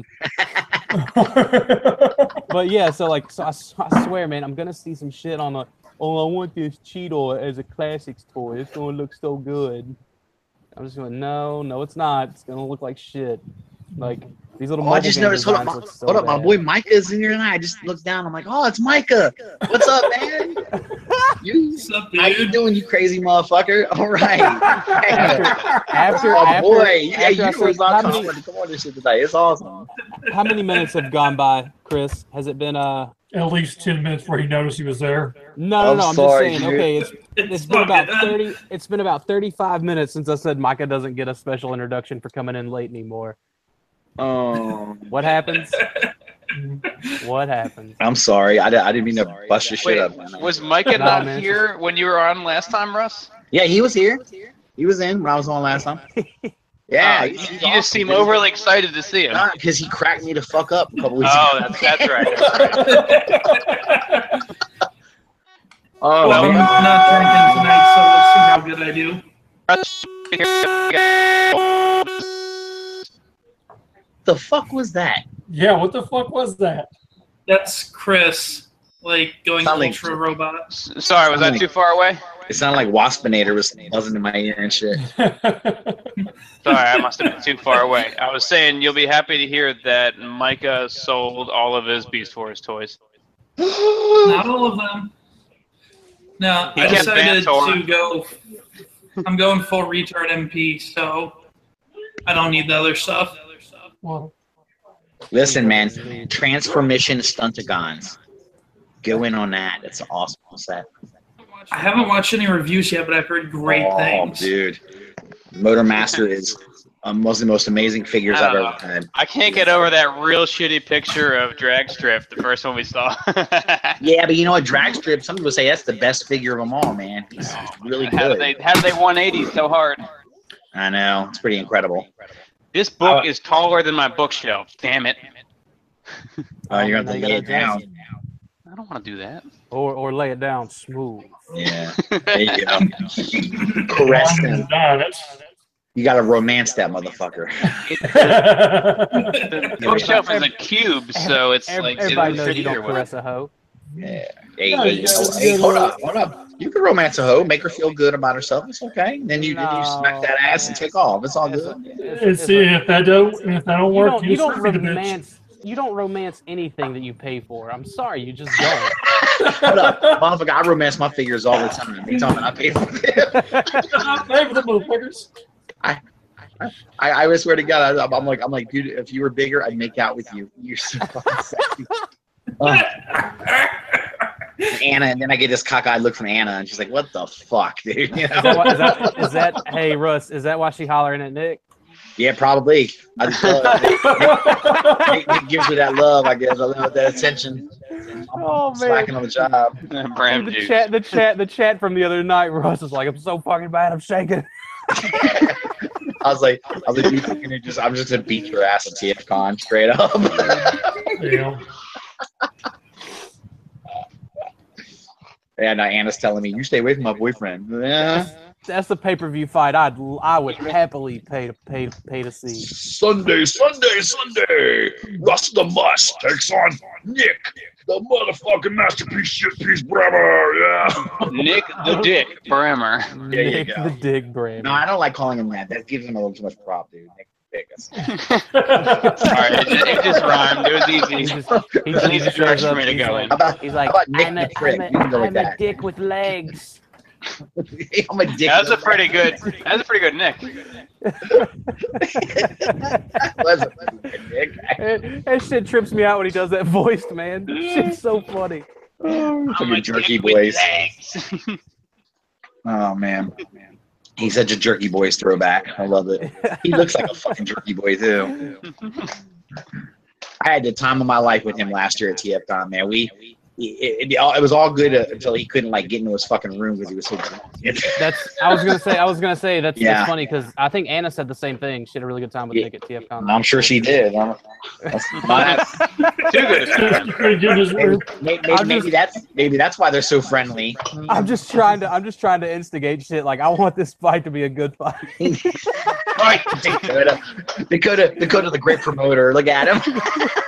but yeah, so like, so I, I swear, man, I'm gonna see some shit on the. Oh, I want this Cheetor as a classics toy. It's gonna look so good. I'm just going, no, no, it's not. It's gonna look like shit. Like these little. Oh, I mobile just game noticed. Hold up, designs my, look so hold up, my bad. boy Micah's in here, and I just looked down. I'm like, oh, it's Micah. What's up, man? You, What's up, how you dude? doing, you crazy motherfucker? All right. After, oh after, boy, yeah, after you I were said, about how, to many, come on this shit tonight. It's awesome. how many minutes have gone by, Chris? Has it been uh? At least ten minutes before he noticed he was there. No, no, I'm no. I'm sorry, just saying. dude. Okay, it's It's it's been about fucking- thirty. It's been about thirty-five minutes since I said Micah doesn't get a special introduction for coming in late anymore. Oh, What happens? What happens? I'm sorry. I, di- I didn't mean to bust your shit Wait, up. was Micah Nah, not man, it's here when you were on last time, Russ? Yeah, he was here. He was in when I was on last time. Yeah, Oh, he's- you, he's you awesome, just seem dude. overly excited to see him. Because he cracked me the fuck up a couple weeks Oh, ago. that's, that's right. That's right. Oh, Well, I'm man. not drinking tonight, so we'll see how good I do. The fuck was that? Yeah, what the fuck was that? That's Chris, like going Sound like- ultra robot. S- Sorry, was that too far away? It sounded like Waspinator was buzzing in my ear and shit. Sorry, I must have been too far away. I was saying you'll be happy to hear that Micah sold all of his Beast Wars toys. Not all of them. No, He I kept decided Vantor. to go. I'm going full retard M P, so I don't need the other stuff. Well, Listen, man, Transformation Stuntagons. Go in on that. It's an awesome set. I haven't watched any reviews yet, but I've heard great oh, things. dude. Motor Master is um, one of the most amazing figures I I've don't ever had. I can't get over that real shitty picture of Dragstrip, the first one we saw. Yeah, but you know what? Dragstrip, some people say that's the best figure of them all, man. He's he's really How did good. they how did they one eighty so hard? I know. It's pretty incredible. This book Uh, is taller than my bookshelf. Damn it! Oh, you're going Now to you lay gotta it down. I don't want to do that. Or or lay it down smooth. Yeah. There you go. Caress them. done. It's- You got to romance that motherfucker. The bookshelf is a cube, so it's Every- like everybody it's knows you either don't way. caress a hoe. Yeah. Hey, No, hey, you oh, gotta- hey, you hold gotta- up, hold up. You can romance a hoe, make her feel good about herself. It's okay. Then you, then you smack that ass and take off. It's all It's a- good. it's- It's, it's a- if that don't if that don't you work, don't you, you don't slap me the bitch. romance you don't romance anything that you pay for. I'm sorry, you just don't. Hold up, motherfucker. I romance my figures all the time. You talking? I pay for them. I pay for the motherfuckers. I, I swear to God, I, I'm like, I'm like, dude. If you were bigger, I'd make out with you. You're so fucking sexy. Uh, Anna, and then I get this cockeyed look from Anna, and she's like, "What the fuck, dude?" You Is that, know? why- is that is that hey Russ? Is that why she hollering at Nick? Yeah, probably. I just love it. Nick, Nick gives me that love. I guess I love that attention. I'm Oh man. slacking on the job. Bram the juice. chat, the chat, the chat from the other night. Russ is like, I'm so fucking bad, I'm shaking. I was like, I was like, dude, you're gonna just, I'm just gonna beat your ass at T F Con straight up. Yeah. And uh, Anna's telling me, you stay away from my boyfriend. Yeah. That's the pay per view fight I'd I would happily pay to pay pay to see. Sunday, Sunday, Sunday. Russ the Must takes on Nick, the motherfucking masterpiece, shitpiece, Brammer. Yeah. Nick the Dick Brammer. There you Nick go. the Dig Brand. No, I don't like calling him that. That gives him a little too much prop, dude. Nick Dick. All right, it, just- it just rhymed. It was He easy. just he, It's an he easy just shows direction for up. me to He's go like, in. How about, he's how like about Nick I'm a, the Prick? I'm You can go a, with I'm a that. dick with legs. I'm a dick. That's a pretty good. That's a pretty good Nick. That's a pretty good Nick. That that shit trips me out when he does that voice, man. Shit's so funny. Fucking jerky Dick with boys. legs. Oh man. He's such a jerky boys throwback. I love it. He looks like a fucking jerky boy too. I had the time of my life with him last year at T F Con, man. We it, it, it was all good uh, until he couldn't like get into his fucking room because he was so drunk. That's I was gonna say I was gonna say that's, Yeah. that's funny because I think Anna said the same thing. She had a really good time with Yeah. Nick at T F Con. I'm sure she did. I'm- that's my- Too good. a time. Pretty good as maybe, well. maybe, I'm maybe just- that's maybe that's why they're so friendly. I'm just trying to I'm just trying to instigate shit. Like I want this fight to be a good fight. Right. Dakota, Dakota, Dakota, the great promoter. Look at him.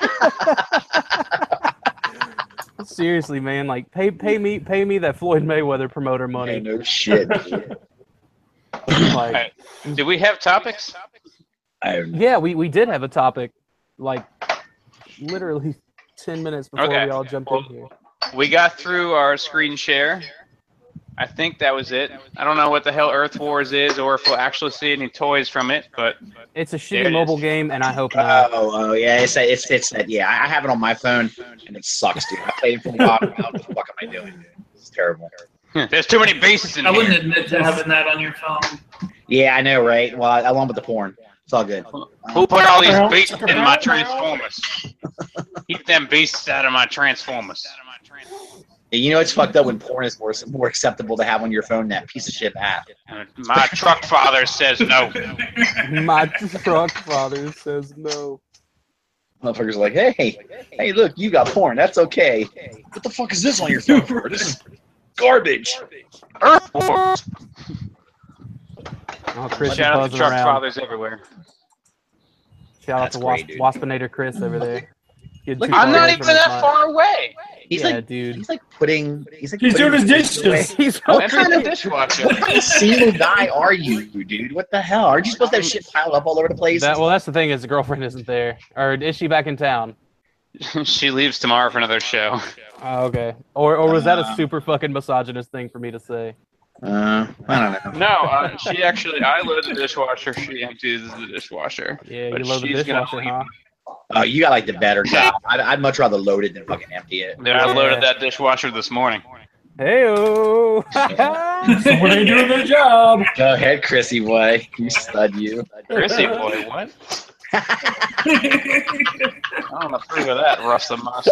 Seriously, man. Like pay pay me pay me that Floyd Mayweather promoter Hey, money. no shit. dude. Like, Alright. Do we have topics? I, yeah, we, we did have a topic, like literally ten minutes before Okay. we all jumped Well, in here. We got through our screen share. I think that was it. I don't know what the hell Earth Wars is or if we'll actually see any toys from it, but It's a There shitty it mobile is. game, and I hope not. oh, oh, yeah, it's that, it's it's that. Yeah, I I have it on my phone, and it sucks, dude. I played it for a while. What the fuck am I doing, dude? It's terrible. there's too many bases in I here. wouldn't admit to having that on your phone. Yeah, I know, right? Well, along with the porn, it's all good. Who put all these bases in my Transformers? Keep them bases out of my Transformers. You know, it's fucked up when porn is more more acceptable to have on your phone than that piece of shit app. My truck father says no. My truck father says no. Motherfuckers are like, hey, hey, look, you got porn. That's okay. What the fuck is this on your phone for? This is garbage. Earth Wars. Oh, Chris is Shout out to buzzing truck around. fathers everywhere. Shout out That's to Wasp, great, dude. Waspinator Chris over there. Getting Look, too I'm far not away even from his that mic. far away. He's yeah, like, dude. he's like putting. He's like He's putting doing his dishes away. dishes. He's What kind of dishwasher? What kind of single guy are you, dude? What the hell? Aren't you supposed to have shit piled up all over the place? that, well, that's the thing is the girlfriend isn't there, or is she back in town? She leaves tomorrow for another show. Oh, okay. Or or was that a Uh. super fucking misogynist thing for me to say? uh, I don't know. No, uh, she actually, I load the dishwasher. She empties the dishwasher. Yeah, But you load the she's gonna dishwasher, leave. huh? Oh, you got like the better job. I'd, I'd much rather load it than fucking empty it. Yeah, I Yeah. loaded that dishwasher this morning. Hey-o! Someone ain't doing their job. Go ahead, Chrissy boy. You stud you. Chrissy boy, what? I don't approve of that, Russ the Must.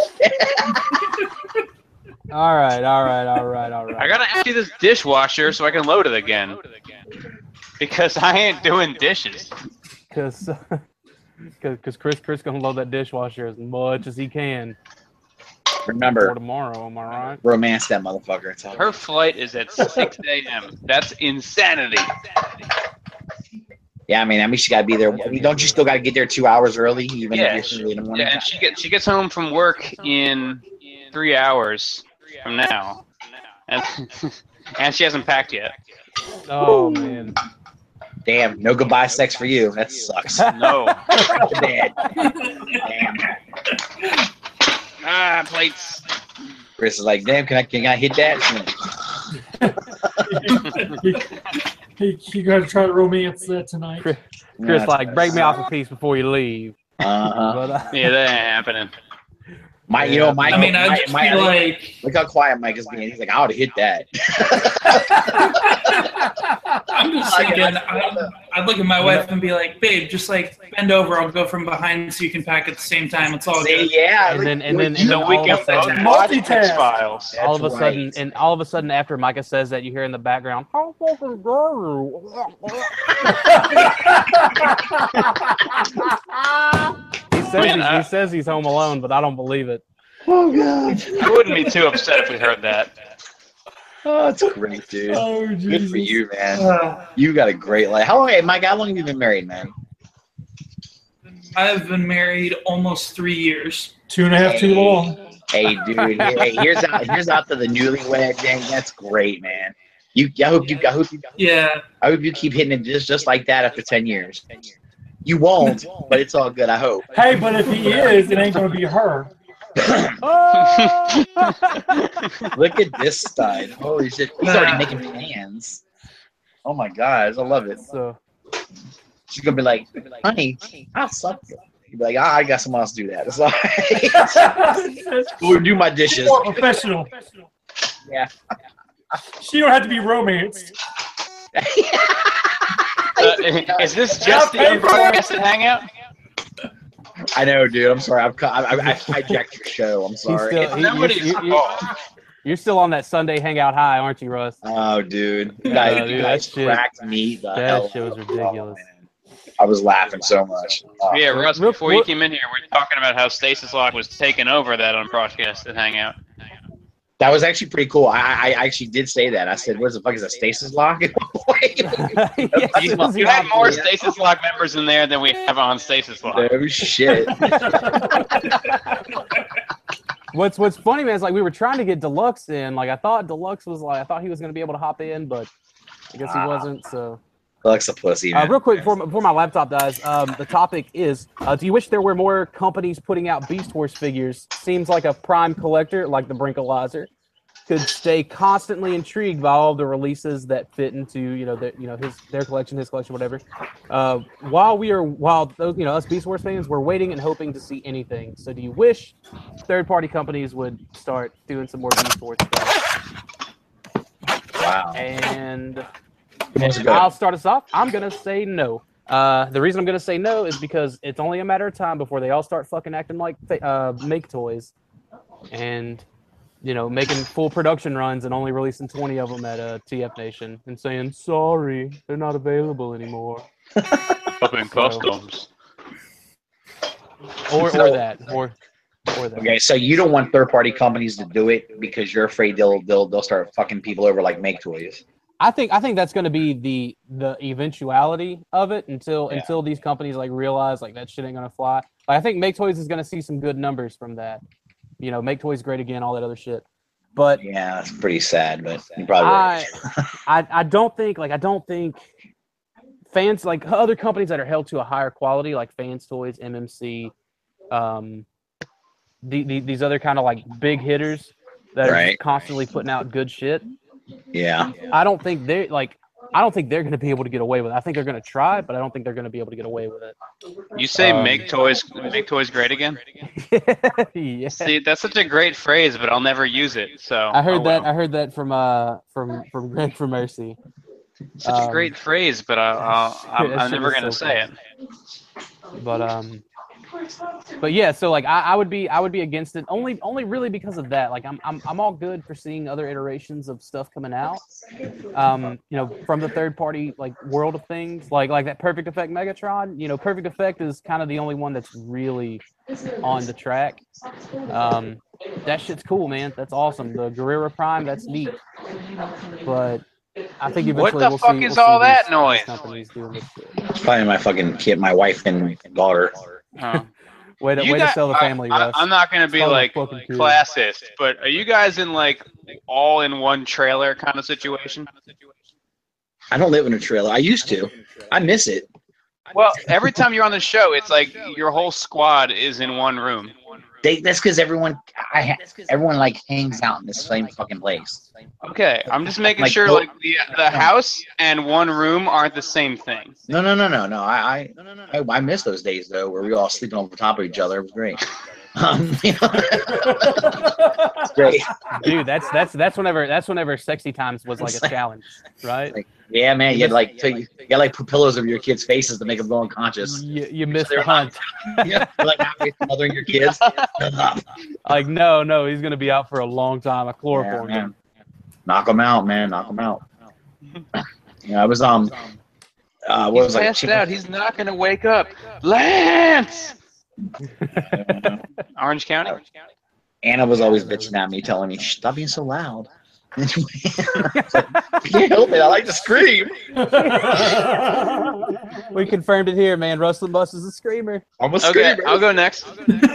all right, all right, all right, all I right. gotta empty this dishwasher so I can load it again. Because I ain't doing dishes. Because because Chris Chris gonna load that dishwasher as much as he can for Remember, tomorrow. Am I right? romance that motherfucker. It's all Her flight is at six a.m. That's insanity. Yeah, I mean, I mean, she got to be there. I mean, don't you still got to get there two hours early, even Yeah, if you're early in the morning? Yeah, and she gets she gets home from work in three hours from now, and and she hasn't packed yet. Oh man. Damn, no goodbye sex for you. That sucks. No. Bad. Damn. Ah, plates. Chris is like, damn, can I can I hit that? He, he got to try to romance that tonight. Chris, Chris like break me off a piece before you leave. Uh-huh. But uh, Yeah, that ain't happening. Mike, you know, Mike. I mean, I Mike, just Mike, feel like look how quiet Mike is being. He's like, I would have hit that. I'm just I- thinking. I- I'd, I'd look at my wife and be like, "Babe, just like bend over. I'll go from behind so you can pack at the same time. It's all See, good." yeah. And then- and look, then- you and So then we all can of a sudden- both watch Multitask. X Files. all of a That's sudden, right. and all of a sudden, after Micah says that, you hear in the background, "How fucking dare you?" he says Man, he's, I- he says he's home alone, but I don't believe it. Oh god. I wouldn't be too upset if we heard that. Oh, that's great, dude. Oh, Good Jesus. for you, man. Uh, You got a great life. How long, hey, Mike? How long have you been married, man? I've been married almost three years. two and a half too long. Hey, dude. Hey, here's out. Here's out to the newlywed gang. That's great, man. You. I hope you. I hope you. Yeah. I hope you keep hitting it just just like that after ten years. You won't, but it's all good. I hope. Hey, but if he is, it ain't gonna be her. Oh! Look at this side. Holy shit. He's already making plans. Oh my gosh, I love it. So She's gonna be like, honey, I'll suck you. He'd be like, ah, I got someone else to do that. It's like, go do my dishes. More professional. Yeah. She don't have to be romanced. Uh, is this just the unforecasted hangout? I know, dude. I'm sorry. I've, I, I, I hijacked your show. I'm he's sorry. still, he- Nobody's you- you- fault. you're still on that Sunday hangout high, aren't you, Russ? Oh, dude. You Yeah, guys, dude, you that guys shit- cracked me the that hell shit was out. ridiculous. Oh, man. I was laughing so much. Oh. Yeah, Russ, Real- before you real- came in here, we were talking about how Stasis Lock was taking over that unbroadcasted hangout. That was actually pretty cool. I, I I actually did say that. I said, what the fuck is a stasis lock? Yes, You, it was you had not- more Stasis Lock members in there than we have on Stasis Lock. No shit. What's What's funny, man, is like we were trying to get Deluxe in. Like I thought Deluxe was like I thought he was gonna be able to hop in, but I guess he Ah. wasn't. So Looks a pussy, uh, man. real quick before, before my laptop dies, um, the topic is: uh, do you wish there were more companies putting out Beast Wars figures? Seems like a prime collector, like the Brinkalizer, could stay constantly intrigued by all the releases that fit into you know their you know his their collection, his collection, whatever. Uh, while we are while those you know us Beast Wars fans, we're waiting and hoping to see anything. So, do you wish third-party companies would start doing some more Beast Wars stuff? Wow. And Let's go. I'll start us off. I'm gonna say no. Uh, the reason I'm gonna say no is because it's only a matter of time before they all start fucking acting like fa- uh, make toys, and you know making full production runs and only releasing twenty of them at uh, T F Nation and saying sorry, they're not available anymore, Up in customs. or So- or that, or or that. Okay, so you don't want third-party companies to do it because you're afraid they'll they'll they'll start fucking people over like Make Toys. I think I think that's going to be the the eventuality of it until Yeah. until these companies like realize like that shit ain't gonna fly. Like, I think Make Toys is going to see some good numbers from that. You know, Make Toys great again, all that other shit. But Yeah, it's pretty sad, but you probably I, right. I I don't think like I don't think fans like other companies that are held to a higher quality like Fans Toys, M M C, um, the, the, these other kind of like big hitters that are Right. just constantly putting out good shit. Yeah. I don't think they like. I don't think they're going to be able to get away with it. I think they're going to try, but I don't think they're going to be able to get away with You say Um, make toys make toys great again? it. yeah. See, that's such a great phrase, but I'll never use it. So I heard oh that. well. I heard that from uh from from Greg for Mercy. Such um, a great phrase, but I, I'll, I'm, that I'm shit never is gonna so say cool. it. But um, but yeah. So like, I, I would be I would be against it only only really because of that. Like, I'm I'm I'm all good for seeing other iterations of stuff coming out. Um, you know, from the third party like world of things, like like that Perfect Effect Megatron. You know, Perfect Effect is kind of the only one that's really on the track. Um, that shit's cool, man. That's awesome. The Guerrera Prime, that's neat. But I think eventually What the we'll fuck see, is we'll see all that these- noise? these companies doing this shit. It's probably my fucking kid, my wife and daughter. Oh. Way to, You way got- to sell the family, I, Russ. I, I'm not gonna be Call them like fucking kids. classist, but are you guys in like all in one trailer kind of situation? I don't live in a trailer. I used to. I miss it. Well, every time you're on the show, it's like your whole squad is in one room. They, that's because everyone, I, ha- everyone like hangs out in the same fucking place. Okay, I'm just making Like, sure well- like the the house and one room aren't the same thing. No, no, no, no, no. I, I, I, I miss those days though, where we were all sleeping on top of each other. It was great. Um, you know, it's great. Dude, that's that's that's whenever that's whenever sexy times was like a challenge, right? Like, yeah, man. You had like, so you, you got like put pillows over your kids' faces to make them go unconscious. You, you missed They're the hunt. Yeah, you're like halfway smothering your kids. Like, no, no, he's gonna be out for a long time. I Yeah, chloroformed man. him. Knock them out, man. Knock them out. Yeah, I was um, uh, what He's was like? passed out. He's not gonna wake up. Lance. Orange County. Anna was always bitching at me, telling me, "Shh, stop being so loud." Can't help it. I like to scream. We confirmed it here, man. Rustling Bus is a screamer. I'm a Okay, screamer. I'll go next.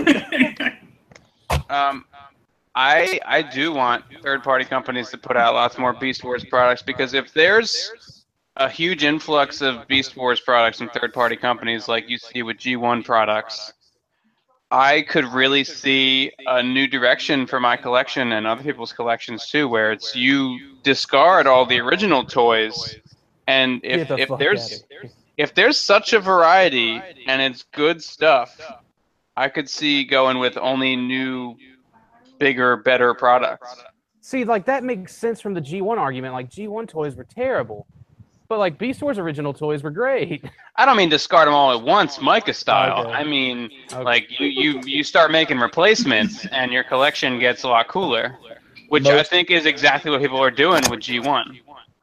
Um, I I do want third-party companies to put out lots more Beast Wars products, because if there's a huge influx of Beast Wars products from third-party companies like you see with G one products, I could really see a new direction for my collection and other people's collections too, where it's you discard all the original toys, and if Get the if fuck there's outta here. if there's such a variety and it's good stuff, I could see going with only new, bigger, better products. See, like that makes sense from the G one argument. Like G one toys were terrible, but like Beast Wars original toys were great. I don't mean discard them all at once, Micah style. Okay. I mean, Okay. like you, you, you start making replacements and your collection gets a lot cooler, which I Most- think is exactly what people are doing with G one.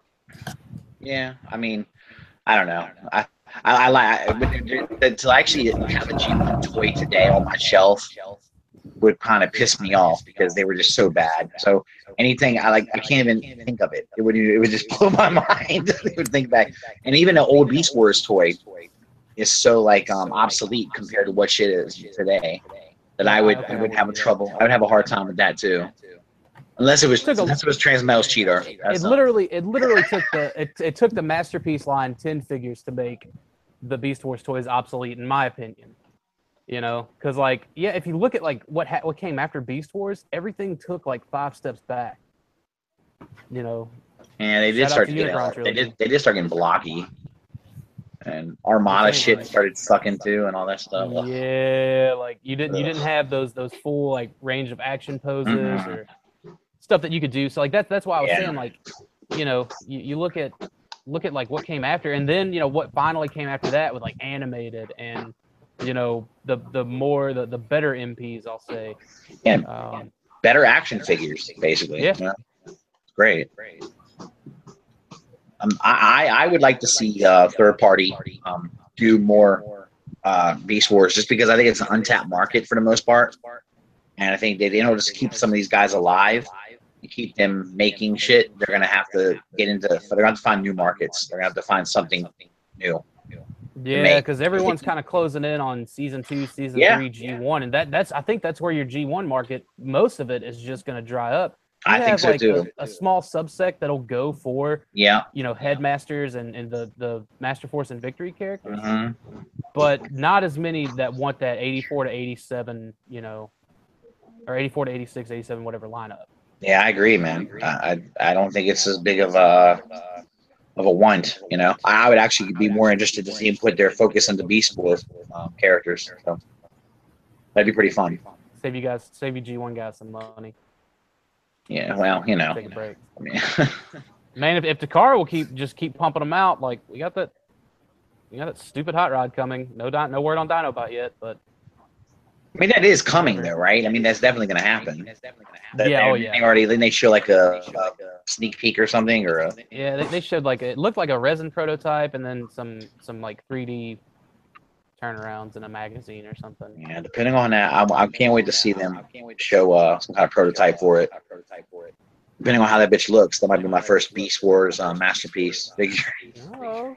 Yeah, I mean, I don't know. I I, I like to actually have a G one toy today on my shelf would kind of piss me off because they were just so bad. So anything I like, I can't even think of it. It would it would just blow my mind. I would think back, and even an old Beast Wars toy is so like um obsolete compared to what shit is today that I would I would have a trouble. I would have a hard time with that too. Unless it was Took a- unless it was Transmetal's cheater. That's It not- literally, it literally took the it, it took the Masterpiece line ten figures to make the Beast Wars toys obsolete, in my opinion. You know, because like, yeah, if you look at like what ha- what came after Beast Wars, everything took like five steps back. You know, Yeah, they did Shout out start to to get Unicron they trilogy. did they did start getting blocky, and Armada Exactly. shit started sucking too, and all that stuff. Ugh. yeah, like you didn't you Ugh. didn't have those those full like range of action poses Mhm. or stuff that you could do. So like that's that's why I was Yeah. saying like, you know, you, you look at look at like what came after, and then you know what finally came after that with like animated and you know the the more the, the better M Ps, I'll say. Yeah, Um, better action figures, basically. Yeah. Great. Um, I, I I would like to see uh, third party um, do more uh, Beast Wars, just because I think it's an untapped market for the most part, and I think they in order to keep some of these guys alive, to keep them making shit, they're gonna have to get into they're gonna have to find new markets. They're gonna have to find something new. yeah, make- because everyone's kind of closing in on season two, season Yeah. three, G one, and that that's I think that's where your G one market, most of it is just going to dry up. You I think have, so like, too. A, a small subsect that'll go for Yeah. you know headmasters and, and the the Master Force and Victory characters, hmm but not as many that want that eighty-four to eighty-seven, you know, or eighty-four to eighty-six, eighty-seven, whatever lineup. Yeah, I agree, man. I I I don't think it's as big of a of a want. You know, I would actually be more interested to see them put their focus on the Beast Wars um, characters. So that'd be pretty fun. Save you guys, save you G one guys some money. Yeah, well, you know, Take a break, I mean, man. If, if Takara will keep just keep pumping them out, like we got that, we got that stupid hot rod coming. No di- no word on Dinobot yet, but I mean that is coming though, right? I mean that's definitely going to happen. That Yeah, they- oh, yeah. They already then they show like a, a sneak peek or something or a yeah, they, they showed like it looked like a resin prototype and then some some like three D turnarounds in a magazine or something. yeah. Depending on that, I, I can't wait to see them show uh, some kind of prototype for it. Depending on how that bitch looks, that might be my first Beast Wars um, masterpiece figure. Oh,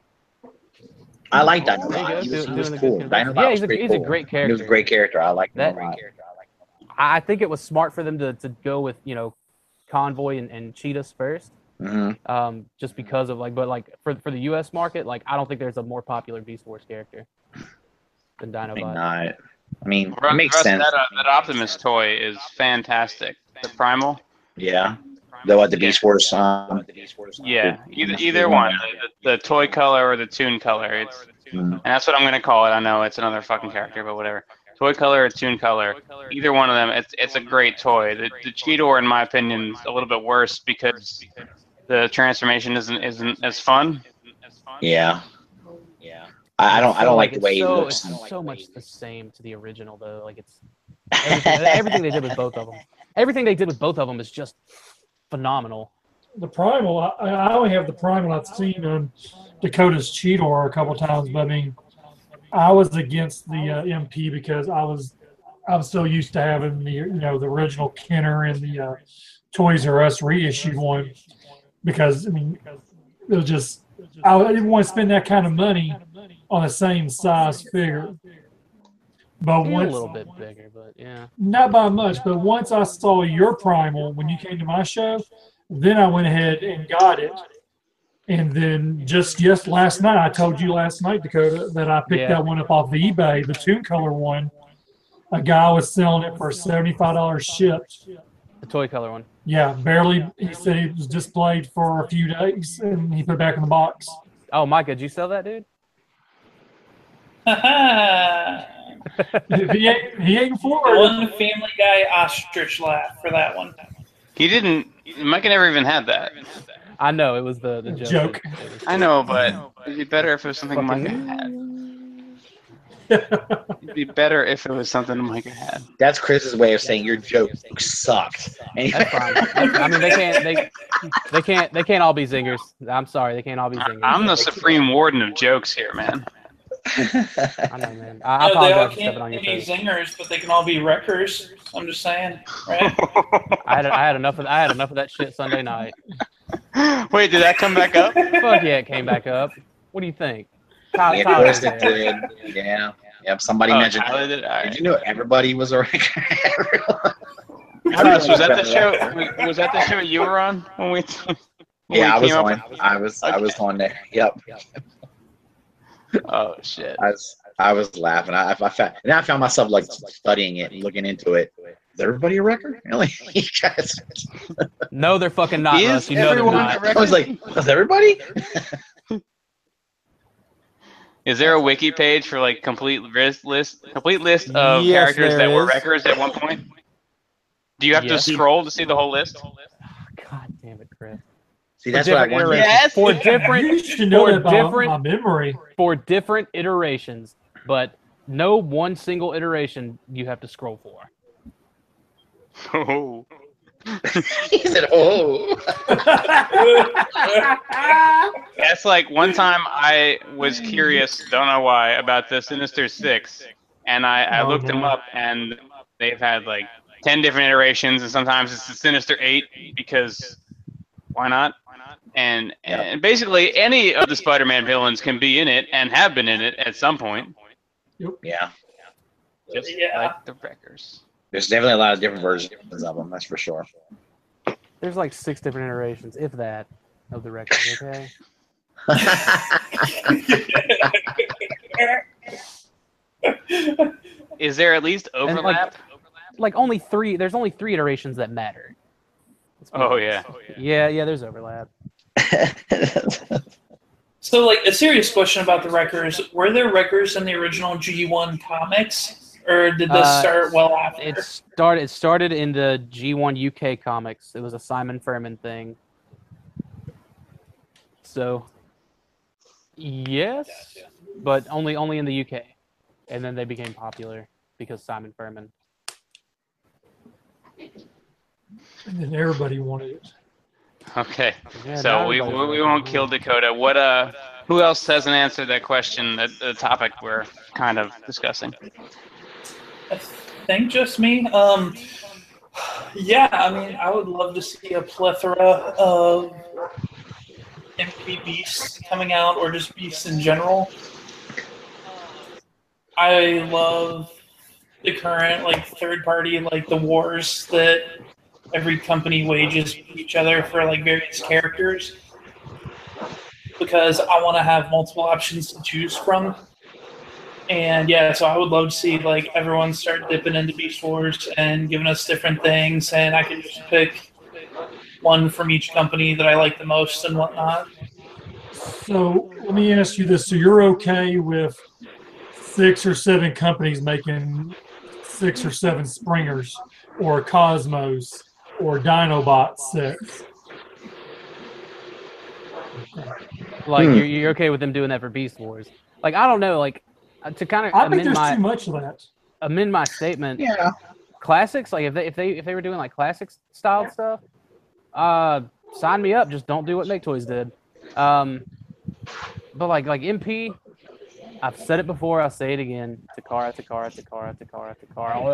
I like There you Dinobot. go, He was, doing- he was doing a cool. good Dinobot yeah, was he's a pretty he's a cool. great He was character. a great character. I like That- him a lot. I I think it was smart for them to, to go with you know Convoy and, and Cheetahs first, hmm um, just because of like, but like for for the U S market, like I don't think there's a more popular Beast Wars character than I mean, Dinobot. not. I mean, Russ, it makes Russ, sense. That, uh, that Optimus toy is fantastic. The Primal. Yeah. The what the Beast Wars? Um, Yeah, either either one, the, the toy color or the tune color. It's mm, and that's what I'm gonna call it. I know it's another fucking character, but whatever. Toy color or tune color, either one of them, it's it's a great toy. The the Cheetor, in my opinion, is a little bit worse because the transformation isn't isn't as fun. yeah. Yeah. I, I don't. I So, don't like the it's way he so, looks. It's so much the same to the original though. Like it's everything, everything they did with both of them. Everything they did with both of them is just phenomenal. The Primal, I, I only have the Primal I've seen on Dakota's Cheetor a couple times, but I mean, I was against the uh, M P because I was, I'm so used to having the you know the original Kenner and the uh, Toys R Us reissued one because I mean it was just I didn't want to spend that kind of money on the same size figure. But A once, little bit bigger, but yeah. not by much, but once I saw your Primal when you came to my show, then I went ahead and got it. And then just yes, last night I told you last night, Dakota, that I picked Yeah. that one up off the eBay, the Toon Color one. A guy was selling it for seventy-five dollars shipped. The toy color one. Yeah, barely. He said it was displayed for a few days, and he put it back in the box. Oh, Micah, did you sell that, dude? he ain't, he ain't for it. One Family Guy ostrich laugh for that one. He didn't. Micah never even had that. I know it was the the joke. Joke. I know, but it'd be better if it was something Micah had. It'd be better if it was something Micah had. That's Chris's way of saying your joke sucked. Anyway. That's fine. That's- I mean, they can't. They, they can't. They can't all be zingers. I'm sorry, they can't all be zingers. I'm the supreme warden of jokes here, man. I know, man. I, I No, they all apologize for stepping can't on your be toes. zingers, but they can all be wreckers. I'm just saying, right? I had I had enough of I had enough of that shit Sunday night. Wait, did that come back up? Fuck yeah, it came back up. What do you think? Tyler, Yeah, Tyler Chris did. did. Yeah. Yep. Somebody Oh, mentioned. Tyler did? All Did right. you know everybody was a record? Thomas, was that the show? Was that the show you were on when we? When Yeah, I we was came up on. I was. I was on there. Yep. with- Oh shit! I was. I was laughing. I, I found, and I found myself like studying it and looking into it. Is everybody a record? Really? You guys. No, they're fucking not. Is Russ. You know they're everyone not. a record? I was like, was everybody? Is there a wiki page for like complete list list complete list of Yes, characters there that were is. records at one point? Do you have Yes. to scroll to see the whole list? God damn it, Chris. See, that's what I different wondered. iterations. Yes. For You different should know for that by different my memory. for different iterations, but no one single iteration you have to scroll for. Oh. He said, "Oh." That's like one time I was curious, don't know why, about the Sinister Six, and I, I Oh, looked them no. up, and they've had like ten different iterations, and sometimes it's the Sinister Eight because why not? And and basically any of the Spider-Man villains can be in it and have been in it at some point, Yeah. just Yeah. like the Wreckers. There's definitely a lot of different versions of them. That's for sure. There's like six different iterations, if that, of the record. Okay. Is there at least And, like, overlap? Like only three. There's only three iterations that matter. Let's be Oh honest. yeah. Yeah, yeah. There's overlap. So, like, a serious question about the Wreckers: were there Wreckers in the original G one comics, or did this Uh, start well after? It started. It started in the G one U K comics. It was a Simon Furman thing. So, yes, but only only in the U K, and then they became popular because Simon Furman. And then everybody wanted it. Okay. Yeah, So now we, we everybody's we like, won't kill Dakota. What uh? Who else hasn't answered that question? The, the topic we're kind of discussing. I think just me. Um, yeah, I mean, I would love to see a plethora of M P beasts coming out, or just beasts in general. I love the current, like, third party, like the wars that every company wages with each other for like various characters, because I want to have multiple options to choose from. And yeah, so I would love to see like everyone start dipping into Beast Wars and giving us different things, and I can just pick one from each company that I like the most and whatnot. So let me ask you this: so you're okay with six or seven companies making six or seven Springers, or Cosmos, or Dinobot six? Like Hmm. you're, you're okay with them doing that for Beast Wars? Like I don't know. Like uh, to kind of I think amend there's my too much of that. amend my statement. Yeah. Classics, like if they if they if they were doing like classics style stuff, uh, sign me up. Just don't do what Make Toys did. Um, but like like M P, I've said it before. I'll say it again. Takara, Takara, Takara, Takara, Takara.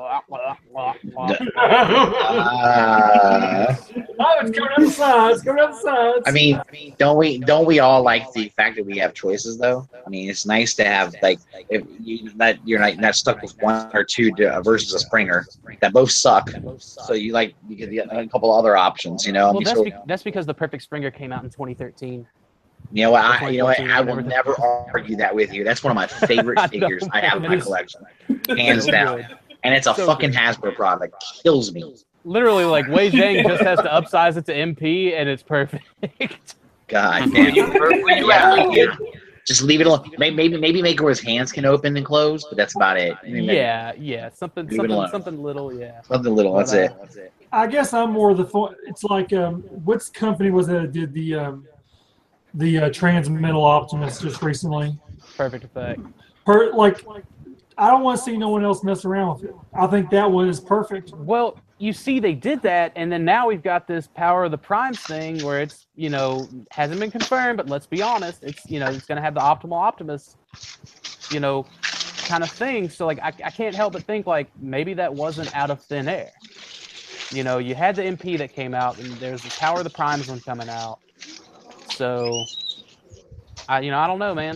Uh, Oh, it's coming out the sides. It's coming out the sides. I mean, don't we don't we all like the fact that we have choices though? I mean, it's nice to have like if you that you're not, not stuck with one or two to, uh, versus a Springer that both suck. So you like you get a couple other options, you know. I Well, mean, that's so, be- that's because the Perfect Springer came out in twenty thirteen. you know what? I, you know what? twenty fourteen, I will whatever. never argue that with you. That's one of my favorite I know, figures I have in my it is collection, hands so down. good. And it's a So fucking good. Hasbro product. Kills me. Literally, like Wei Zhang just has to upsize it to M P, and it's perfect. God Where damn. you, where you Yeah, at? yeah. Just leave it alone. Maybe maybe maybe make it where his hands can open and close, but that's about it. I mean, yeah, yeah, something, Leave it something, alone. something little, yeah. Something little. That's But, uh, it. I guess I'm more the. fo- It's like um, what company was it that did the um, the uh, Transmetal Optimus just recently? Perfect effect. Per, like, I don't want to see no one else mess around with it. I think that one is perfect. Well, you see, they did that, and then now we've got this Power of the Primes thing where it's, you know, hasn't been confirmed, but let's be honest, it's, you know, it's going to have the Optimal Optimus, you know, kind of thing. So, like, I, I can't help but think, like, maybe that wasn't out of thin air. You know, you had the M P that came out, and there's the Power of the Primes one coming out. So, I, you know, I don't know, man.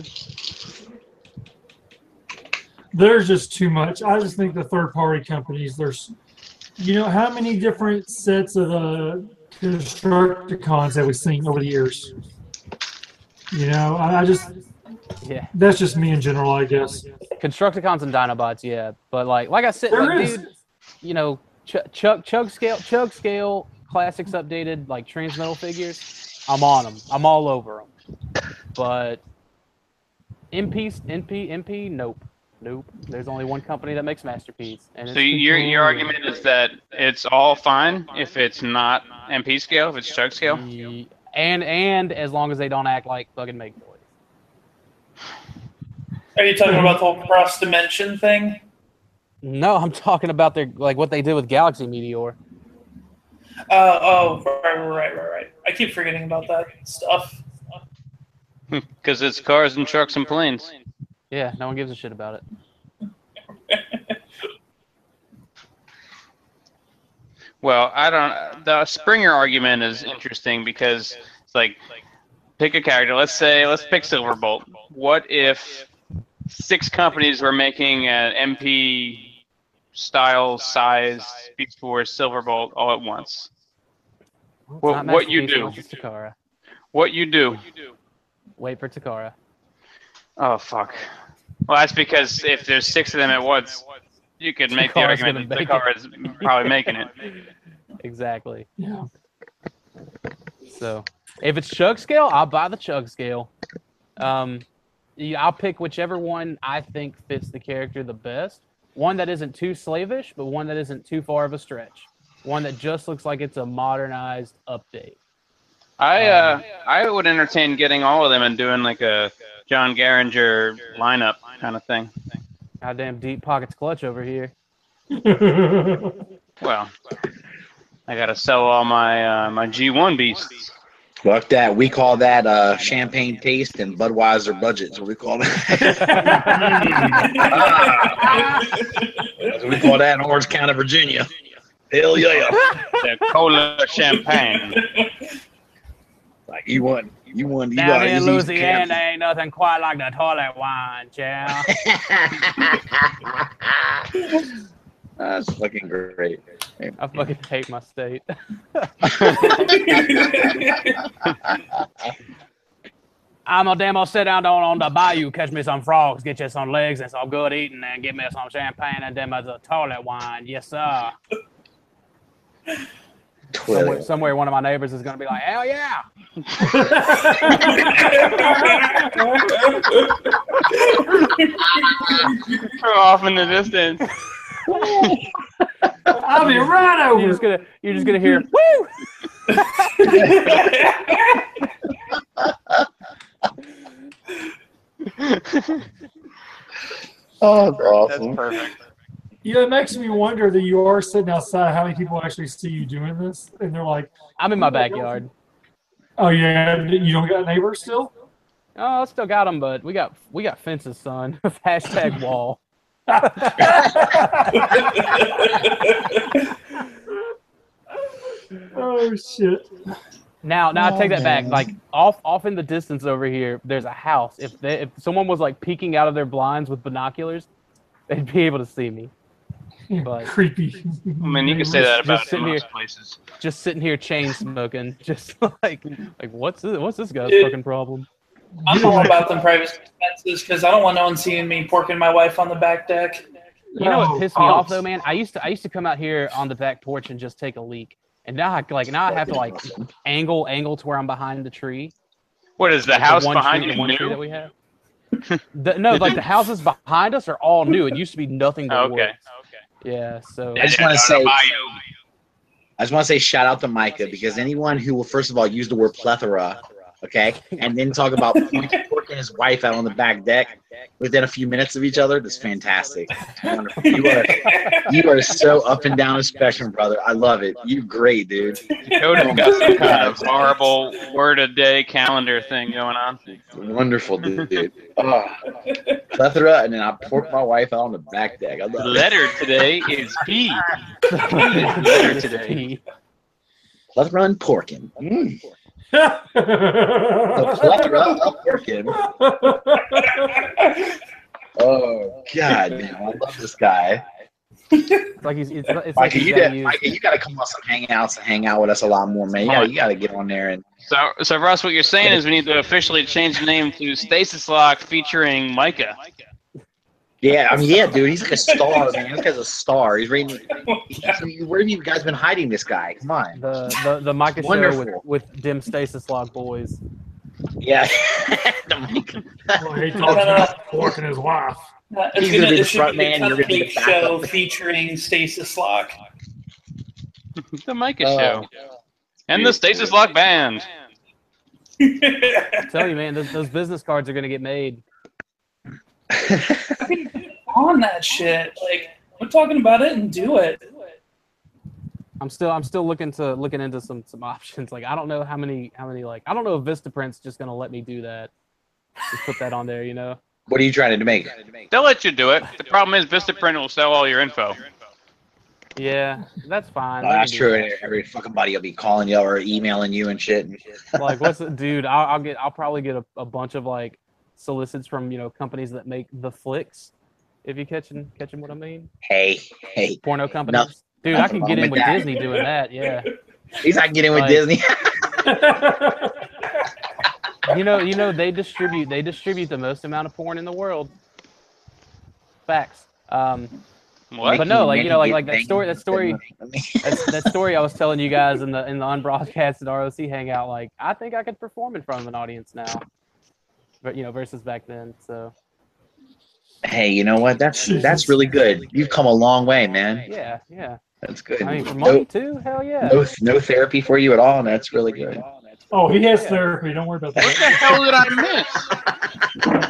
There's just too much. I just think the third party companies, there's, you know, how many different sets of uh, Constructicons have we seen over the years? You know, I, I just, Yeah. that's just me in general, I guess. Constructicons and Dinobots, yeah. But, like, like I said, There like, is. dude, you know, Ch- Chug, Chug Scale, Chug Scale Classics updated, like, Transmetal figures, I'm on them. I'm all over them. But M P, M P, M P, nope. Nope. There's only one company that makes Masterpiece. And So it's your your Control. argument is that it's all fine if it's not M P scale, if it's chug scale? Ye- And, and as long as they don't act like fucking make noise. Are you talking about the whole cross dimension thing? No, I'm talking about their, like, what they did with Galaxy Meteor. Uh, oh, right, right, right, right. I keep forgetting about that stuff. Because it's cars and trucks and planes. Yeah, no one gives a shit about it. Well, I don't. The Springer argument is interesting because it's like, pick a character. Let's say, let's pick Silverbolt. What if six companies were making an M P style size Beast Force Silverbolt all at once? Well, it's What- not what you Masterpiece, do. it's just Takara. What you do? Wait for Takara. Oh fuck. Well, that's because if there's six of them at once, you could make the Takara's argument that gonna the make car is probably making it. Exactly. Yeah. So if it's Chug Scale, I'll buy the Chug Scale. Um, yeah, I'll pick whichever one I think fits the character the best. One that isn't too slavish, but one that isn't too far of a stretch. One that just looks like it's a modernized update. I uh, I would entertain getting all of them and doing like a John Garinger lineup kind of thing. Goddamn deep pockets clutch over here. Well, I gotta sell all my uh, my G one beasts. Fuck that. We call that uh, champagne taste and Budweiser budget. That's what we call that. That's what we call that in Orange County, Virginia. Hell yeah. The cola champagne. Like you won. You won. You Down got here in you- you Louisiana, can't- ain't nothing quite like the toilet wine, child. That's fucking great. I fucking hate my state. I'm a damn sit down on, on the bayou, catch me some frogs, get you some legs and some good eating, and get me some champagne and them as a toilet wine. Yes, sir. Somewhere, Twitter. somewhere one of my neighbors is going to be like, hell yeah. Off in the distance. I'll be right You're over. just gonna, you're just gonna hear, woo! Oh, that's That's awesome. perfect. Yeah, it makes me wonder that you are sitting outside, how many people actually see you doing this? And they're like, I'm in my backyard. oh, yeah, you don't got neighbors still? Oh, I still got them, but we got we got fences, son. Hashtag wall. Oh shit! Now, now I Oh, take that back. man. Like off, off in the distance over here, there's a house. If they, if someone was like peeking out of their blinds with binoculars, they'd be able to see me. But Creepy. I mean, you can say that Just about sitting most here. places. just sitting here chain smoking, just like like what's this, what's this guy's Dude. fucking problem? I'm all about them privacy fences because I don't want no one seeing me porking my wife on the back deck. You know what Oh, pissed me oh. off though, man? I used to I used to come out here on the back porch and just take a leak, and now I like now I have to like angle angle to where I'm behind the tree. What is the Like, house one behind tree, you the one tree that new? we have. The, no, like the houses behind us are all new. It used to be nothing but Okay. woods. Yeah, so I just Yeah, want to no, no, say, Bayou. I just want to say, shout out to Micah because anyone who will first of all use the word plethora, okay, and then talk about pointing porking his wife out on the back deck within a few minutes of each other, that's fantastic. Wonderful. You are, you are so up and down the spectrum, brother. I love it. You great, dude. Dakota got some kind of horrible word a day calendar thing going on. Wonderful, dude. dude. Oh, plethora, and then I pork my wife out on the back deck. I The love it. letter today is P. Letter today. Plethora and porking. Mm. The plethora of porking. Oh God, man, I love this guy. it's like he's it's, it's like Micah, he's you, gotta did, use. Micah, you got to come on some hangouts and hang out with us a lot more, man. You got you got to get on there and So, so Russ, what you're saying is we need to officially change the name to Stasis Lock featuring Micah. yeah, I mean, yeah, dude, he's like a star, man. This guy's a star. He's reading. He's, where have you guys been hiding this guy? Come on. The the the Micah show Wonderful. with with dim stasis lock boys. Yeah. The mic- Well, he talks about porking his wife. Uh, It's He's gonna gonna, be the it should front be a man, you're gonna be the cupcake backup. show featuring Stasis Lock. The Micah Oh. Show. And the Stasis Lock Band. I tell you, man, those, those business cards are gonna get made. On that shit, like we're talking about it and do it. I'm still I'm still looking to looking into some some options. Like I don't know how many how many like I don't know if Vistaprint's just gonna let me do that. Just put that on there, you know. What are you trying to make? They'll let you do it. The problem is Vistaprint will sell all your info. Yeah, that's fine. Oh, Let me that's do true. that. Every fucking buddy will be calling you or emailing you and shit. Like what's the, dude? I'll, I'll get I'll probably get a, a bunch of like solicits from you know companies that make the flicks. If you catching catching what I mean? Hey, hey, Porno companies. Dude, I nothing can get wrong in with with that. Disney doing that. Yeah. he's not getting with Like- Disney. You know, you know, they distribute they distribute the most amount of porn in the world. Facts. Um, What? But no, like, you know, like- Making like that things- story- that story- that's, that story I was telling you guys in the in the unbroadcasted R O C hangout. Like, I think I could perform in front of an audience now, but you know, versus back then. So Hey, you know what? That's that's really good. You've come a long way, man. yeah, yeah. That's good. I mean, for money No, too. Hell yeah. no, no therapy for you at all, and that's really good. Oh, he has therapy. Don't worry about What the that. hell did I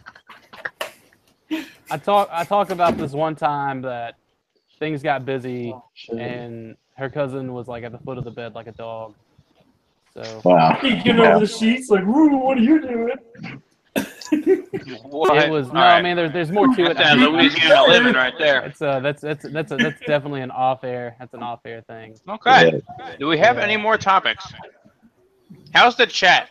miss? I talk I talked about this one time that things got busy and her cousin was like at the foot of the bed like a dog. So Wow. He get over the sheets like, "Woo, what are you doing?" What? it was no. All right. I mean, there's there's more to it. That's that Louisiana living right there. It's uh that's that's that's a, that's definitely an off air. That's an off air thing. Okay. Do we have any more topics? How's the chat?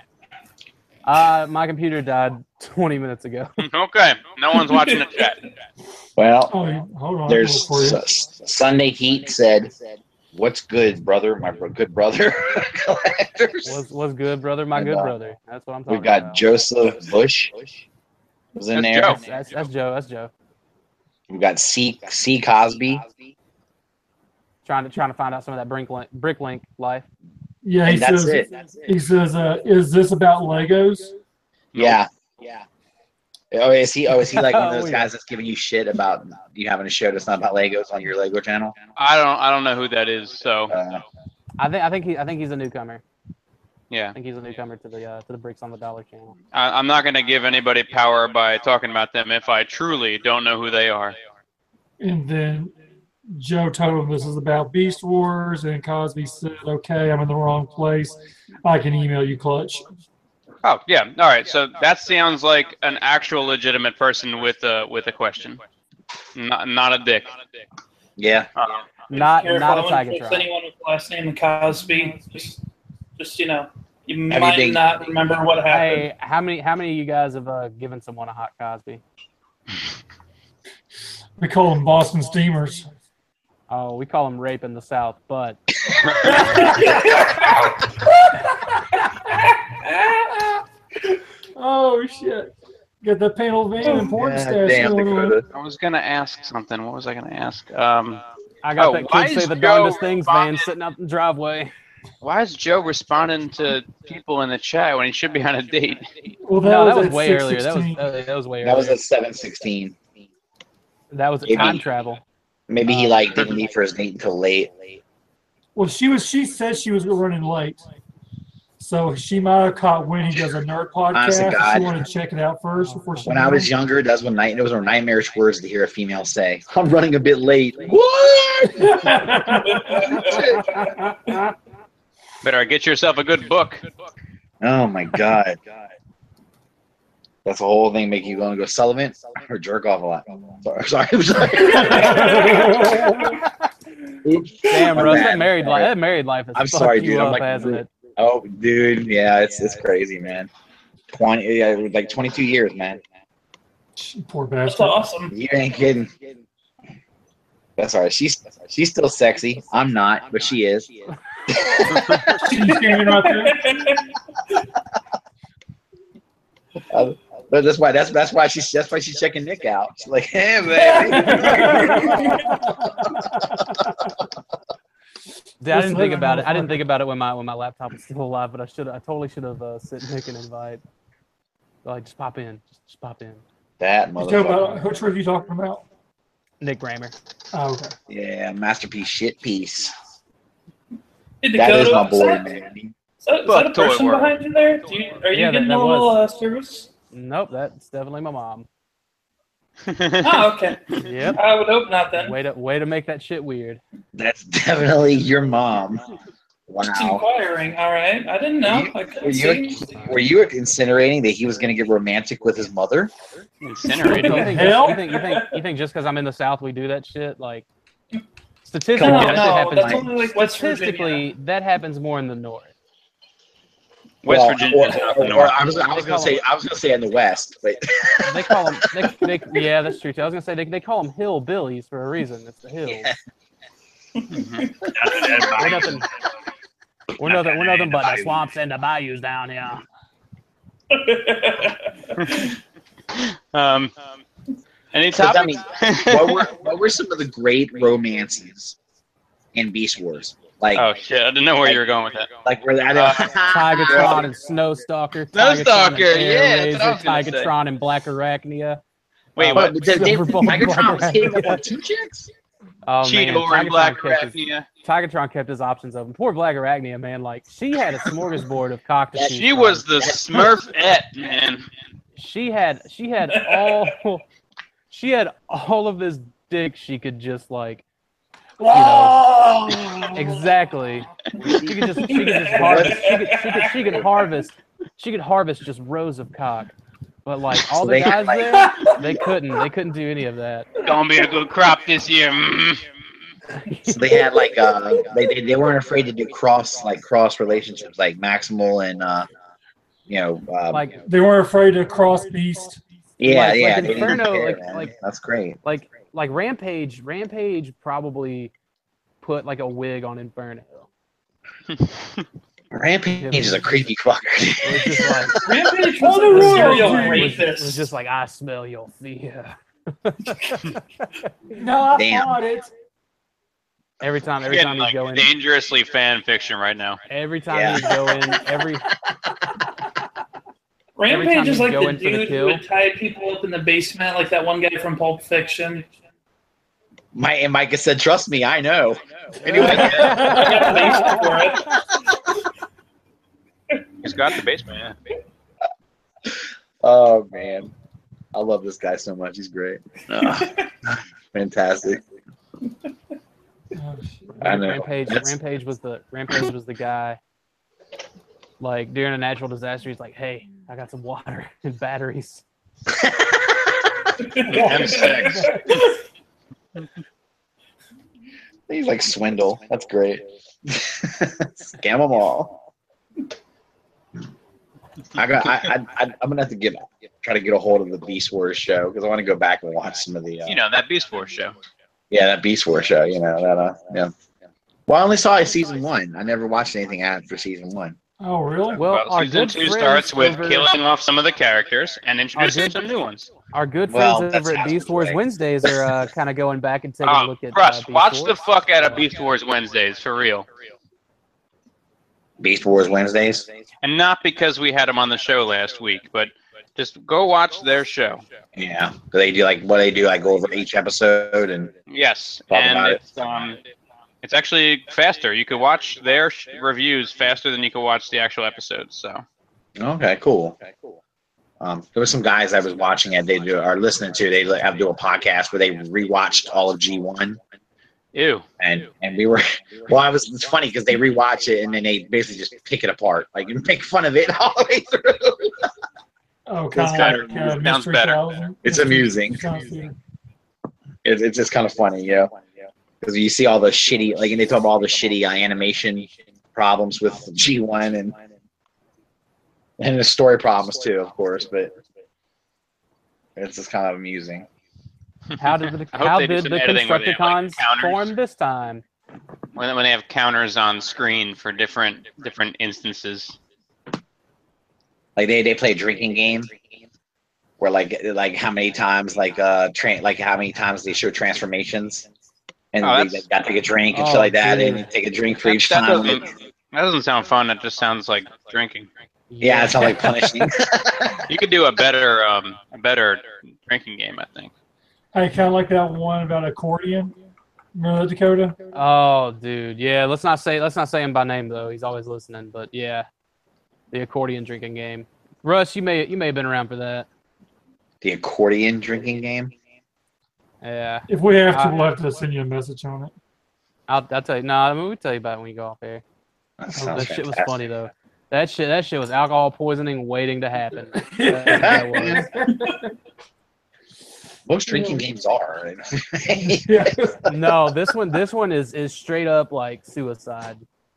Uh, my computer died twenty minutes ago. Okay. No one's watching the chat. Well, Oh, hold on. there's for you. S- Sunday Heat said, "What's good, brother? My bro- good brother." Collectors. Was was good, brother. My And, good uh, brother. That's what I'm talking We've got about. Joseph Bush was in That's there. Joe. That's, that's, that's Joe. That's Joe. We've got C C Cosby. Trying to trying to find out some of that Bricklink Bricklink life. Yeah, he And that's says. it. He says, uh, "Is this about Legos?" Yeah. Yeah. Oh, is he? Oh, is he like one of Oh, those yeah. guys that's giving you shit about you having a show that's not about Legos on your Lego channel? I don't. I don't know who that is. So Uh, I think I think he I think he's a newcomer. yeah, I think he's a newcomer to the uh, to the Bricks on the Dollar channel. I, I'm not going to give anybody power by talking about them if I truly don't know who they are. And then Joe told him this is about Beast Wars, and Cosby said, "Okay, I'm in the wrong place. I can email you, Clutch." Oh yeah. All right. So that sounds like an actual legitimate person with a with a question, not not a dick. Yeah. Uh, Not Careful, not a I wouldn't trust Tigatron. anyone with the last name Cosby. Just, just you know, you Have you might been- not remember what happened. Hey, how many how many of you guys have uh, given someone a hot Cosby? We call them Boston Steamers. Oh, we call them rape in the South, but Oh shit! Get the Pennsylvania porn God stash damn, going on. Dakota. I was gonna ask something. What was I gonna ask? Um, I got Oh, that why kid say is the Joe darndest things van responding- sitting out in the driveway. why is Joe responding to people in the chat when he should be on a date? Well, that No, was, that was at way earlier. That was six sixteen. uh, that was way That was earlier. at seven sixteen. That was a maybe. time travel. Maybe he Um, like didn't leave for his date until late. Well, she was. She said she was running late, so she might have caught when he does a nerd Honest to podcast. God. She wanted to check it out first before she. When I went. was younger, that's when night those were nightmarish words to hear a female say. I'm running a bit late. What? Better get yourself a good book. Oh my god. That's the whole thing. Make you want to go Sullivan or jerk off a lot. Sorry, sorry. I'm sorry. Oops. Damn, My Russ, bad. that married life. That married life has I'm fucked sorry, you dude. I'm up, like- hasn't it? Oh, dude, yeah, it's it's crazy, man. Twenty, yeah, like twenty-two years, man. Poor That's bastard. awesome. You ain't kidding. That's all right. She's she's still sexy. I'm not, but she is. She's standing right there. Uh, but that's why that's that's why she's that's why she's checking Nick out. She's like, hey, Dude, I didn't think living, about it. I didn't motherfucker. think about it when my when my laptop was still alive, but I should. I totally should have uh, sent Nick an invite. Like, just pop in. Just, just pop in. that You talking about motherfucker. which one are you talking about? Nick Grammer. Oh, okay. Yeah, masterpiece, shit piece. Hey, That is my Dakota, boy, is that- man. Is that, is Fuck that a toy person world. behind you there? Do you, are you Yeah, that- getting that a little uh, was. service? Nope, that's definitely my mom. Oh, okay. Yep. I would hope not then. Way to way to make that shit weird. That's definitely your mom. Just Wow. inquiring. All right. I didn't know. You- I Were couldn't you see. were you incinerating that he was going to get romantic with his mother? Incinerated. You think, hell? you think you think you think just because I'm in the South we do that shit? Like, statistically, Come No, on, that shit no, happens. that's only like West Virginia. Statistically, that happens more in the North. West Well, Virginia or- is not the or- north. I was I was going to say I was going to say in the West, but They call them. They, they, yeah, that's true too. I was gonna say they, they call them hillbillies for a reason. It's the hills. We're nothing. We're nothing. We're nothing but the swamps and the bayous down here. Um, any So tell me, topics? what were what were some of the great romances in Beast Wars? Like Oh shit! I didn't know where you were going with that. like where I Uh, Tigatron and Snowstalker. Snowstalker, Tigatron and yeah, Air that's what I was Razor, gonna say. Tigatron and Black Arachnia. Wait, Uh, what? But did Dave, Silver Ball Tigatron was Black hitting up Arachnia. on two chicks? Oh man, Cheetor and Tigatron Black kept his, Arachnia. Tigatron kept his options open. Poor Black Arachnia, man. Like she had a smorgasbord of cock to choose She from. was the Smurfette, man. She had she had all she had all of this dick she could just like you know exactly. She could just she could just harvest she could she could she could harvest she could harvest just rows of cock. But like all So the they guys had, like- there, they couldn't they couldn't do any of that. Gonna be a good crop this year. Mm. So they had like uh they, they they weren't afraid to do cross like cross relationships like Maximal and uh you know uh, Like They weren't afraid to cross beast. yeah like- yeah like they didn't Inferno, care, like- man. like- That's great. like like Rampage Rampage probably put like a wig on Inferno. Rampage is a creepy fucker. It was just like Rampage Oh, was the like a rules, serial dude. it was, it rapist. was just like I smell your fear. No, I Damn. thought it. Every time, every Getting time you like go in, dangerously fan fiction right now. every time Yeah. you go in, every Every time Rampage is you like go the in for the dude who kill- would tie people up in the basement, like that one guy from Pulp Fiction. My and Micah said, "Trust me, I know." Anyway, I got the basement for it. he's got the basement. Yeah. Oh man, I love this guy so much. He's great. Fantastic. Oh, shit. I know. Rampage, That's- Rampage was the Rampage was the guy Like during a natural disaster, he's like, "Hey, I got some water and batteries." M six. He's like Swindle. That's great. Scam them all. I got. I, I, I. I'm gonna have to get try to get a hold of the Beast Wars show because I want to go back and watch some of the. Uh, You know, that Beast Wars show. yeah, that Beast Wars show. You know that. Uh, yeah. Well, I only saw season one. I never watched anything after season one. Oh, really? Well, Well, our season good two friends starts with over- killing off some of the characters and introducing good- some new ones. Our good Well, friends that's over at half Beast the Wars way. Wednesdays are uh, kind of going back and taking a Oh, look at. Russ, uh, Beast watch the Wars. fuck out of Beast Wars Wednesdays, for real. Beast Wars Wednesdays. And not because we had them on the show last week, but just go watch their show. Yeah, they do like what they do. Like go over each episode and Yes, Talk and about it. it's um, it's actually faster. You could watch their sh- reviews faster than you could watch the actual episodes. So okay, cool. Um, there were some guys I was watching it. They do are listening to. They have do a podcast where they rewatched all of G one. ew. And and we were well. I was it's funny because they rewatch it and then they basically just pick it apart, like you make fun of it all the way through. Oh, kind of better. like uh, Sounds Mystery better. Thousand. It's amusing. Sounds good. It's it's just kind of funny, you know, because you see all the shitty, like, and they talk about all the shitty uh, animation problems with G one and and the story problems too, of course. But it's just kind of amusing. How did the I hope how they do did some the editing where they have, like, Constructicons counters. form this time? When when they have counters on screen for different different instances. Like they, they play a drinking game where like like how many times like uh train like how many times they show transformations and Oh, they, that's- they got to take a drink and Oh, shit like that dude. and they take a drink for That, each that time. doesn't, that doesn't sound fun. That just sounds like drinking. Yeah, it's not like punishing. You could do a better um a better drinking game, I think. I kind of like that one about accordion. Remember that, Dakota? Oh, dude, yeah. Let's not say let's not say him by name though. He's always listening. But yeah, the accordion drinking game. Russ, you may you may have been around for that. The accordion drinking game. Yeah, If we have to, Uh, we'll have to send you a message on it. I'll I'll tell you. No, nah, I mean, we'll tell you about it when you go off air. That That sounds shit was fantastic. funny though. That shit that shit was alcohol poisoning waiting to happen. That- that was. Most drinking games are. Yeah. No, this one this one is is straight up like suicide.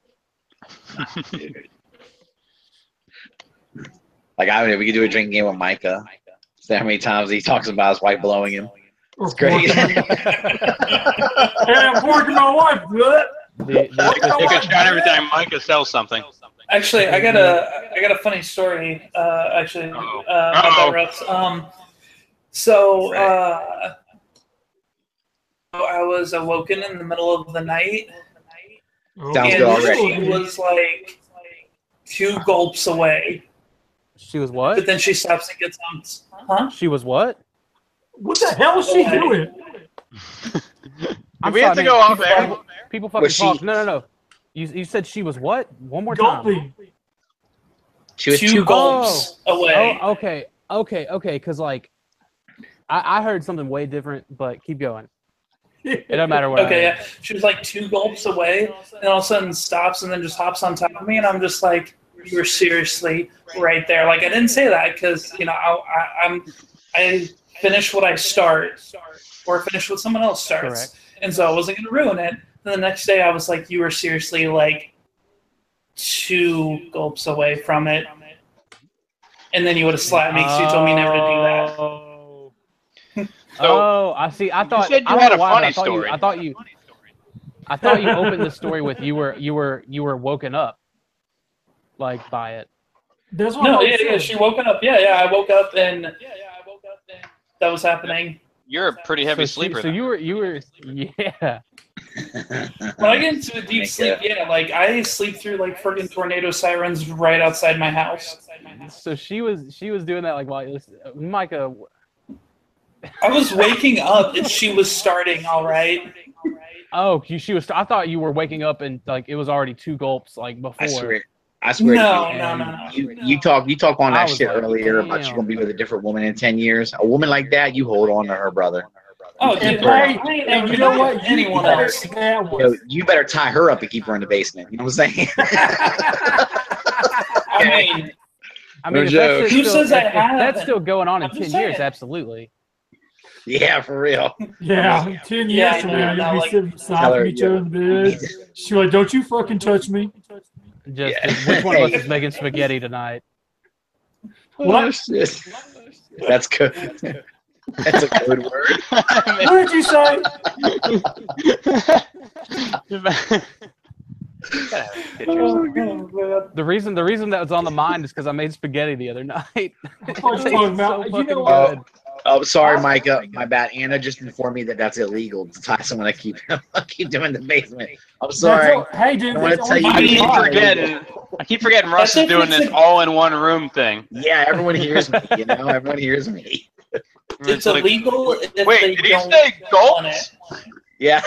Like I mean, we could do a drinking game with Micah. See how many times he talks about his wife blowing him. Or It's great. Hey, I'm working my wife. What? The, the, You can shot every time Micah sells something. Actually, I got a I got a funny story. Uh, actually, uh, Uh-oh. about Uh-oh. that, Russ. Um, so uh, I was awoken in the middle of the night, Sounds and good already. she was like two gulps away. she was But what? then she stops and gets on. Huh? She was what? What the hell is she doing? I'm we have to sorry, go man. off People- air? People, people fucking Was she- talk. No, no, no. You you said she was what? One more time. Gulping. She was Two two gulps away. Oh, okay, okay, okay. Because like, I, I heard something way different. But keep going. It doesn't matter what. Okay, I yeah. She was like two gulps away, and all of a sudden stops and then just hops on top of me, and I'm just like, "You were seriously right there." Like I didn't say that because you know I, I, I'm I finish what I start, or finish what someone else starts, Correct. and so I wasn't going to ruin it. And the next day, I was like, "You were seriously like two gulps away from it," and then you would have slapped me because you told me never to do that. Oh. So- oh, I see. I thought said you I don't had know a why, but funny I thought story. You, I thought you. I thought you opened the story with you were you were you were woken up, like by it. That's what No, I yeah, yeah. said. She woke up. Yeah, yeah. I woke up and yeah, yeah. I woke up and that was happening. You're a pretty heavy so she- sleeper. So then. you were you were yeah. When I get into a deep Make sleep, it- yeah, like I sleep through like friggin' tornado sirens right outside my house. So she was she was doing that like while you listen- Micah. I was waking up and she was starting. All right. Oh, you, she was. I thought you were waking up and like it was already two gulps like before. I swear. I swear. No, to you, no, no, no. You, you talk you talk on I that was shit like, earlier about you damn. gonna be with a different woman in ten years. A woman like that, you hold on to her, brother. Oh, And dude, Mike, I ain't and ever you know been what? with You anyone better else. see that You, know, one. you better tie her up and keep her in the basement. You know what I'm saying? I I mean, I mean, No if that's, joke. shit's Who still, says I if, if that's haven't? still going on in I'm ten just years, saying. absolutely. Yeah, for real. Yeah, ten Yeah, years from I know, now, not you'll be like- sitting beside Tell her, each other in the bed. She's like, "Don't you fucking touch me." Just Yeah. which one of us is making spaghetti tonight? What? That's good. That's a code word. What did you say? The reason the reason that was on the mind is because I made spaghetti the other night. It What you tastes talking so about? You fucking know good. what? Oh, sorry, Micah. My bad. Anna just informed me that that's illegal to tie someone I keep I keep doing in the basement. I'm That's sorry. all- hey, dude, I wanna that's tell only you- I fifty keep Fine. bucks. forgetting. I keep forgetting Russ That's is doing if it's this a- all in one room thing. Yeah, everyone hears me. You know, everyone hears me. It's like- illegal if they Wait, did you don't say want it. gulps? Yeah.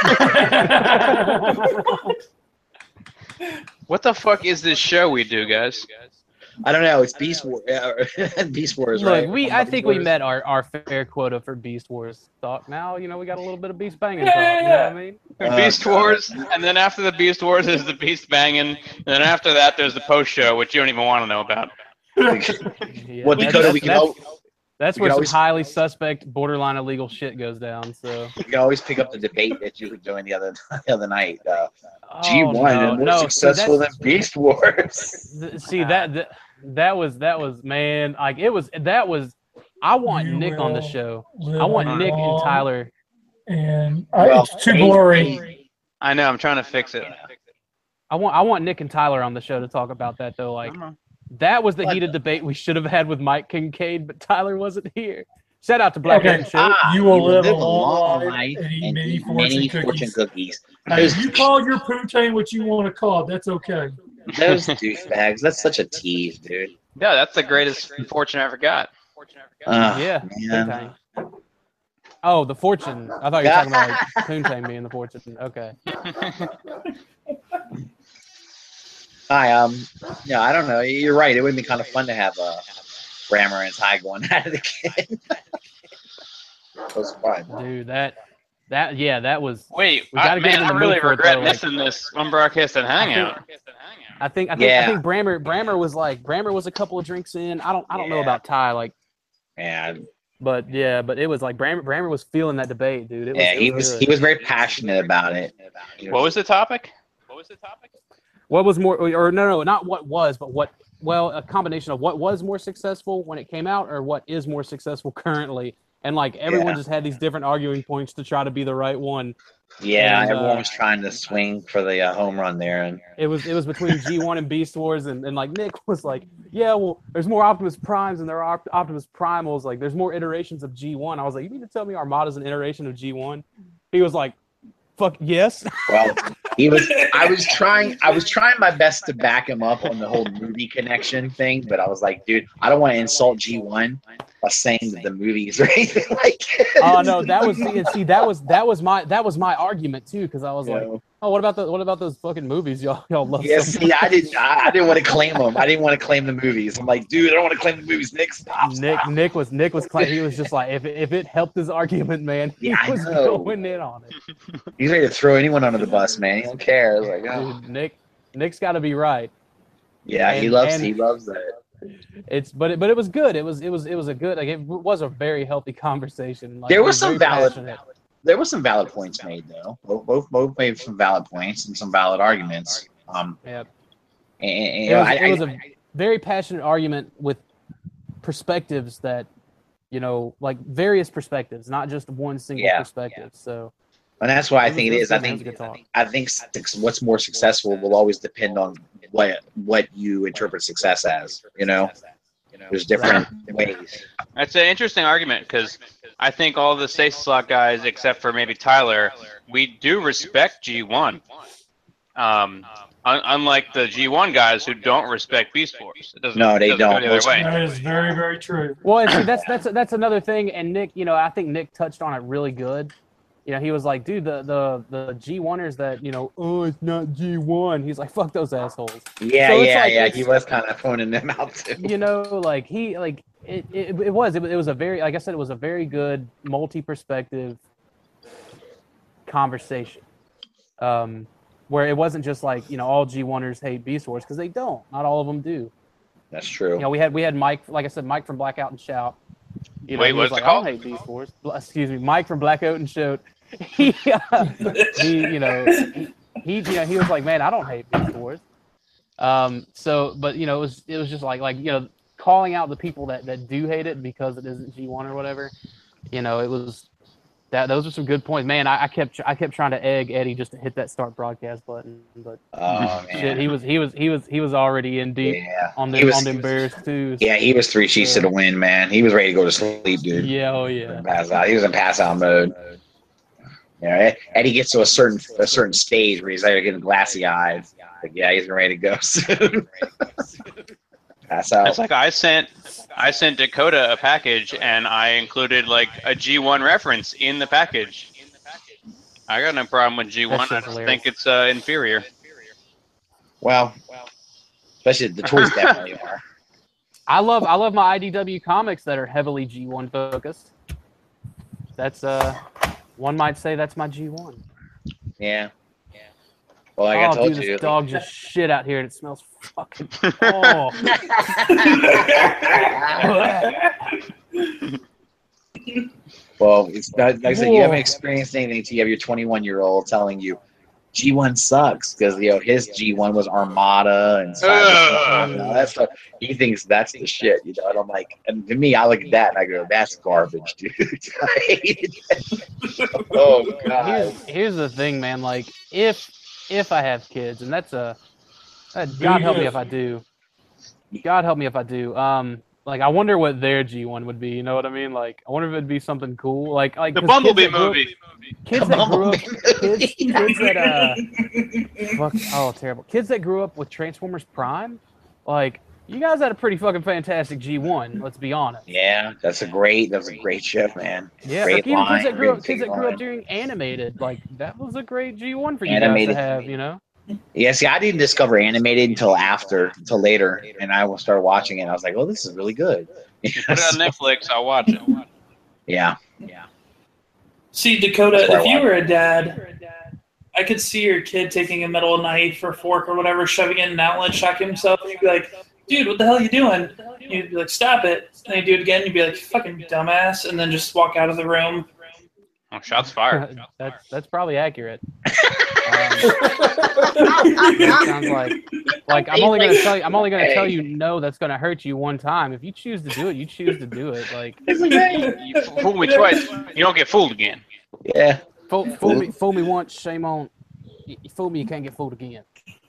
What the fuck is this show we do, guys? I don't know. It's Beast War. Yeah, Beast Wars, Look, right? we I think we met our, our fair quota for Beast Wars talk. Now, you know, we got a little bit of beast banging talk. You know what I mean? Uh, Beast Wars, and then after the Beast Wars is the Beast Banging, and then after that there's the post show, which you don't even want to know about. Yeah, Well, that's, Dakota, that's, we can that's, al- that's we where can some always- highly suspect, borderline illegal shit goes down. So you can always pick up the debate that you were doing the other the other night. Uh, G Oh, one no, and more no, see, successful than that's- Beast Wars. th- see that, that that was that was man, like it was that was. I want You Nick on the will show. live I want on Nick and long, Tyler. And I, Well, it's too hey, blurry. I know, I'm trying to fix it. I want I want Nick and Tyler on the show to talk about that though. Like that was the What heated debate we should have had with Mike Kincaid, but Tyler wasn't here. Shout out to Black Okay. Man Show. Ah, You will live a long life and and eat many eat fortune many cookies. fortune cookies. Hey, Those, if you call your poutine what you want to call it, that's okay. those douchebags. That's such a tease, dude. Yeah, that's the greatest fortune I ever got. Uh, Yeah, man. Poontang. Oh, the fortune. I thought you were talking about like Poontang being the fortune. Okay. Hi, um, yeah, I don't know. You're right. It would be kind of fun to have uh, Brammer and Ty going at it again. That was fun. Dude, that that yeah, that was. Wait, We gotta I, get man, him in I the really mood for it, regret though, like- missing this Unbroadcast and Hangout. I think I think Yeah. I think Brammer Brammer was like Brammer was a couple of drinks in. I don't I don't know Yeah. about Ty like, And but yeah, but it was like Brammer Brammer was feeling that debate, dude. It was, yeah, it he was good. he was very passionate about it. What was the topic? What was the topic? What was more, or no, no, not what was, but what, well, a combination of what was more successful when it came out or what is more successful currently. And like everyone Yeah. just had these different arguing points to try to be the right one. Yeah, And, uh, everyone was trying to swing for the uh, home run there, and It was it was between G one and Beast Wars, and, and like Nick was like, yeah, well, there's more Optimus Primes and there are Opt- Optimus Primals. Like there's more iterations of G one. I was like, you mean to tell me Armada's an iteration of G one? He was like, fuck yes. well, he was. I was trying. I was trying my best to back him up on the whole movie connection thing, but I was like, dude, I don't want to insult G one by saying that the movies or anything like. Oh no, that was see, see that was that was my that was my argument too, because I was You like, know? oh, what about the what about those fucking movies y'all y'all love? Yeah, so see, I didn't. I, I didn't want to claim them. I didn't want to claim the movies. I'm like, dude, I don't want to claim the movies. Nick, stop. Nick stop. Nick was Nick was claim, he was just like if it, if it helped his argument, man, he Yeah, I was know. going in on it. He's ready to throw anyone under the bus, man. He don't care. I was like, oh. Dude, Nick Nick's got to be right. Yeah, he And- loves. and- he loves that. It's but it, but it was good. It was it was it was a good like it was a very healthy conversation. Like, There he were was some very valid. passionate. There were some valid points made, though. Both both, both made some valid points and some valid arguments. Um, Yep. and, and, you It know, was, I, it was I- a very passionate argument with perspectives that, you know, like various perspectives, not just one single Yeah. perspective. So and that's why I it was- think it it was is. I good, man. It was think. a good talk. I think suc- what's more successful will always depend on what what you interpret success as. You know, there's different ways. That's an interesting argument because I think all the Stay Slot guys, except for maybe Tyler, we do respect G one. Um, un- unlike the G one guys who don't respect Beast Wars. It doesn't, No, they it doesn't go don't. the other way. That is very, very true. Well, and see, that's that's that's another thing. And Nick, you know, I think Nick touched on it really good. You know, he was like, dude, the the the G one-ers that, you know, oh, it's not G one. He's like, fuck those assholes. Yeah, So it's yeah, like- yeah. it's- He was kind of phoning them out too. You know, like he like it it, it was it, it was a very like I said, it was a very good multi-perspective conversation. Um, where it wasn't just like, you know, all G one-ers hate Beast Wars, because they don't. Not all of them do. That's true. You know, we had we had Mike, like I said, Mike from Blackout and Shout. You know, Wait, he was what's it like, I don't called? hate Beast Wars. Bl- Excuse me, Mike from Blackout and Shout. He, uh, he, you know, he, he, you know, he was like, man, I don't hate Beast Wars. Um, so, but you know, it was it was just like like you know, calling out the people that that do hate it because it isn't G one or whatever. You know, it was that those are some good points, man. I, I kept I kept trying to egg Eddie just to hit that start broadcast button, but Oh shit, man. he was he was he was he was already in deep Yeah. on He the was- on them Bears too. Yeah, he was three sheets to the wind, man. He was ready to go to sleep, dude. Yeah, oh yeah. Pass out. He was in pass out mode. You know, Eddie gets to a certain a certain stage where he's like getting glassy eyes. Like, yeah, he's ready to go soon. Pass out. It's like I sent I sent Dakota a package and I included like a G one reference in the package. I got no problem with G one. That's I just just hilarious. think it's uh, inferior. Well, especially the toys definitely are. I love I love my I D W comics that are heavily G one focused. That's uh one might say that's my G one. Yeah. Well, like I oh, told dude, you. this dog just shit out here and it smells fucking. Oh, Well, it's not, like I said, you haven't experienced anything until you have your twenty-one year old telling you G one sucks because you know his G one was Armada and Cybertron and all that stuff. He thinks that's the shit, you know. And I'm like, and to me, I look at that and I go, "That's garbage, dude." I hated that. Oh god. here's here's the thing, man. Like if if I have kids, and that's a uh, God help me if I do. God help me if I do. Um, like I wonder what their G one would be. You know what I mean? Like I wonder if it'd be something cool. Like like The 'cause Bumblebee kids that grew up- movie. Kids The that grew up, Bumblebee kids, kids that uh, fuck, oh terrible. Kids that grew up with Transformers Prime, like you guys had a pretty fucking fantastic G one. Let's be honest. Yeah, that's a great. That's a great shift, man. Yeah, Great or even line, kids that grew up, great kids that grew line. up doing animated, like that was a great G one for you Animated. guys to have. You know. Yeah, see, I didn't discover animated until after, until later, and I started watching it. And I was like, "Oh, this is really good." Put it on Netflix. I'll watch it. Yeah, yeah. See, Dakota, That's why I if you watch were a dad, I could see your kid taking a metal knife or fork or whatever, shoving it in an outlet, shocking himself, and you'd be like, dude, what the hell are you doing? You'd be like, stop it. And he'd do it again, you'd be like, fucking dumbass, and then just walk out of the room. Oh, shots fired. that's that's probably accurate. Um, that sounds like like I'm only gonna tell you I'm only gonna tell you no. That's gonna hurt you one time. If you choose to do it, you choose to do it. Like You fool me twice, you don't get fooled again. Yeah. fool, fool me, fool me once, shame on. You you fool me, you can't get fooled again.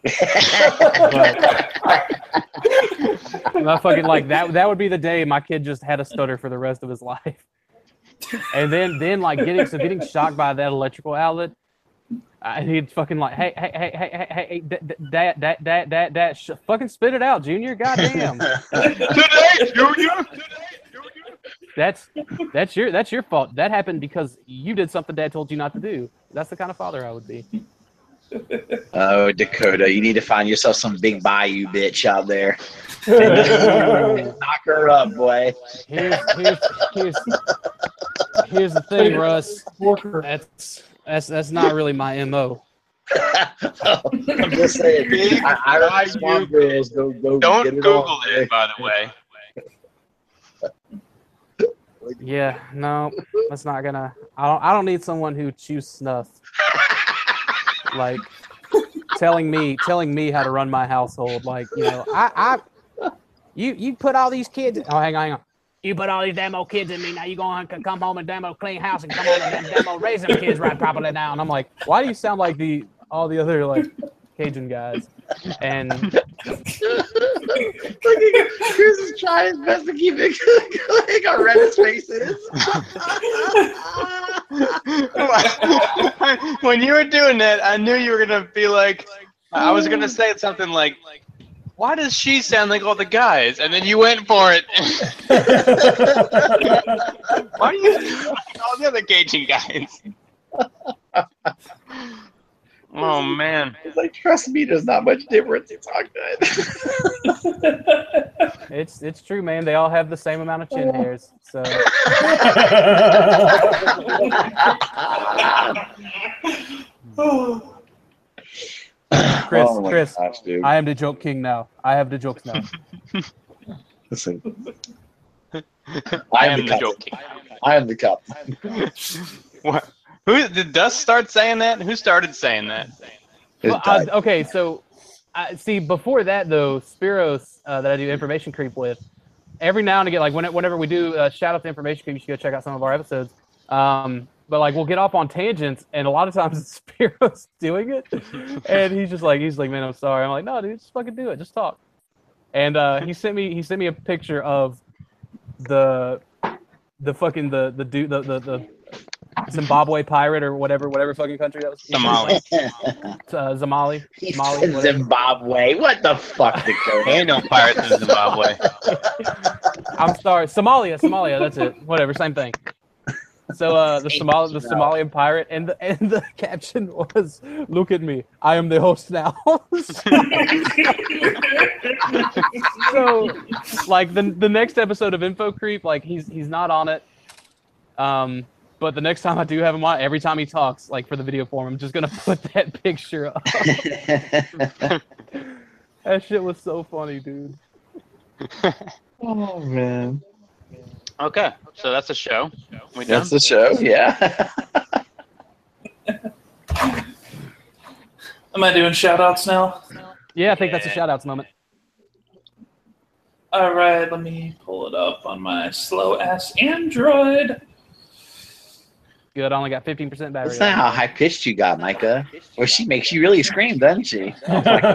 But, I fucking like that. That would be the day my kid just had a stutter for the rest of his life. And then, then like getting so getting shocked by that electrical outlet, uh, he'd fucking like, hey, hey, hey, hey, hey, hey, hey, dad, dad, dad, dad, dad, sh- fucking spit it out, Junior. Goddamn. Today, Junior. That's that's your that's your fault. That happened because you did something Dad told you not to do. That's the kind of father I would be. Oh, Dakota, you need to find yourself some big bayou bitch out there. Knock her up, boy. Here's here's here's here's the thing, Russ. That's that's that's not really my M O. I'm just saying. I, I like Swamp Grills. Go, go. Don't get it Google on, it, by the way. Yeah, no, that's not gonna. I don't. I don't need someone who chews snuff. Like telling me, telling me how to run my household. Like you know, I, I, you, you put all these kids. Oh, hang on, hang on. You put all these damn old kids in me. Now you gonna come home and damn old clean house and come home and damn old raise them kids right properly now. And I'm like, why do you sound like the all the other like Cajun guys? And Chris is trying his best to keep it going. How red his face is. When you were doing that, I knew you were gonna be like, I was gonna say something like, "Why does she sound like all the guys?" And then you went for it. Why do you sound like all the other Cajun guys? Oh man! It's like, trust me, there's not much difference. It's all good. it's it's true, man. They all have the same amount of chin hairs. So Chris, Oh my Chris, gosh, dude. I am the joke king now. I have the jokes now. Listen, I I am am the the joke captain. king. I am the cup. What? Who did Dust start saying that? Who started saying that? Well, I, okay, so I see before that though, Spiros uh, that I do information creep with, every now and again, like when, whenever we do uh, shout out to information creep, you should go check out some of our episodes. Um, but like we'll get off on tangents, and a lot of times it's Spiros doing it, and he's just like he's like, man, I'm sorry. I'm like, no, dude, just fucking do it, just talk. And uh, he sent me he sent me a picture of the the fucking the the dude the the, the Zimbabwe pirate or whatever whatever fucking country that was. Somali. Uh, Zamali. He Somali, said whatever. Zimbabwe. What the fuck, Dakota? Ain't no pirates in Zimbabwe. I'm sorry, Somalia, Somalia. That's it. Whatever, same thing. So uh, the Somali, the Somalian pirate, and the and the caption was, "Look at me, I am the host now." So, like the the next episode of Info Creep, like he's he's not on it. Um, but the next time I do have him on, every time he talks, like for the video form, I'm just gonna put that picture up. That shit was so funny, dude. Oh man, Okay, so that's a show. We done? that's the show. Yeah. Am I doing shout outs now? Yeah, I think that's a Yeah. shout outs moment. All right, let me pull it up on my slow ass Android. Good, I only got fifteen percent battery. That's not how high pitched you got, Micah. Well, she makes you really scream, doesn't she? I,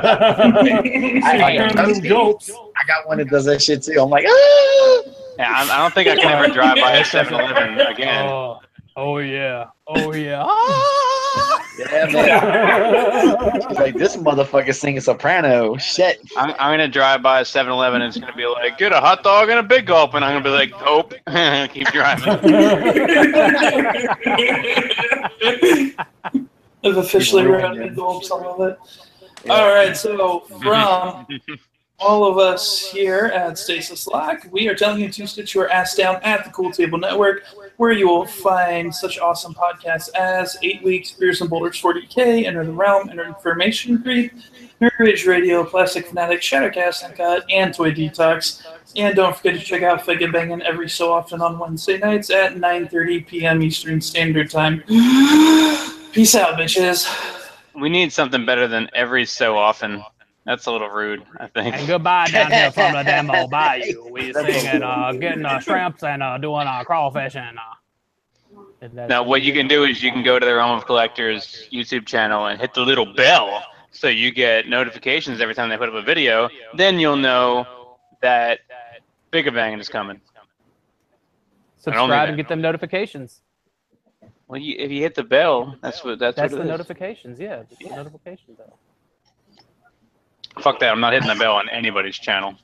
I, Little gulps. I got one that does that shit too. I'm like, ah! Yeah, I, I don't think I can ever drive by a seven eleven again. Oh, oh yeah, oh yeah. Yeah, man. She's like, this motherfucker singing soprano. Shit. I'm, I'm gonna drive by a seven eleven and it's gonna be like, get a hot dog and a big gulp, and I'm gonna be like, gulp. Keep driving. I've officially run the gulps. I love it. All right, so from all of us here at Stasis Lock, we are telling you to sit your ass down at the Cool Table Network, where you will find such awesome podcasts as Eight Weeks, Beers and Boulders forty K, Enter the Realm, Enter Information Creep, Nerd Rage Radio, Plastic Fanatic, Shattercast Uncut, and Toy Detox. And don't forget to check out Figure Bangin' every so often on Wednesday nights at nine thirty p.m. Eastern Standard Time. Peace out, bitches. We need something better than every so often. That's a little rude, I think. And goodbye down here from the damn old bayou. We singing, uh, getting uh, shrimps and uh, doing uh, crawfish and. Uh, and that's- Now, what you can do is you can go to the Realm of Collectors YouTube channel and hit the little bell so you get notifications every time they put up a video. Then you'll know that Big Bang is coming. Subscribe that. and get them notifications. Well, you, if you hit the bell, that's what that's, That's what the it is. notifications. Yeah, just the notifications. Though. Fuck that! I'm not hitting the bell on anybody's channel.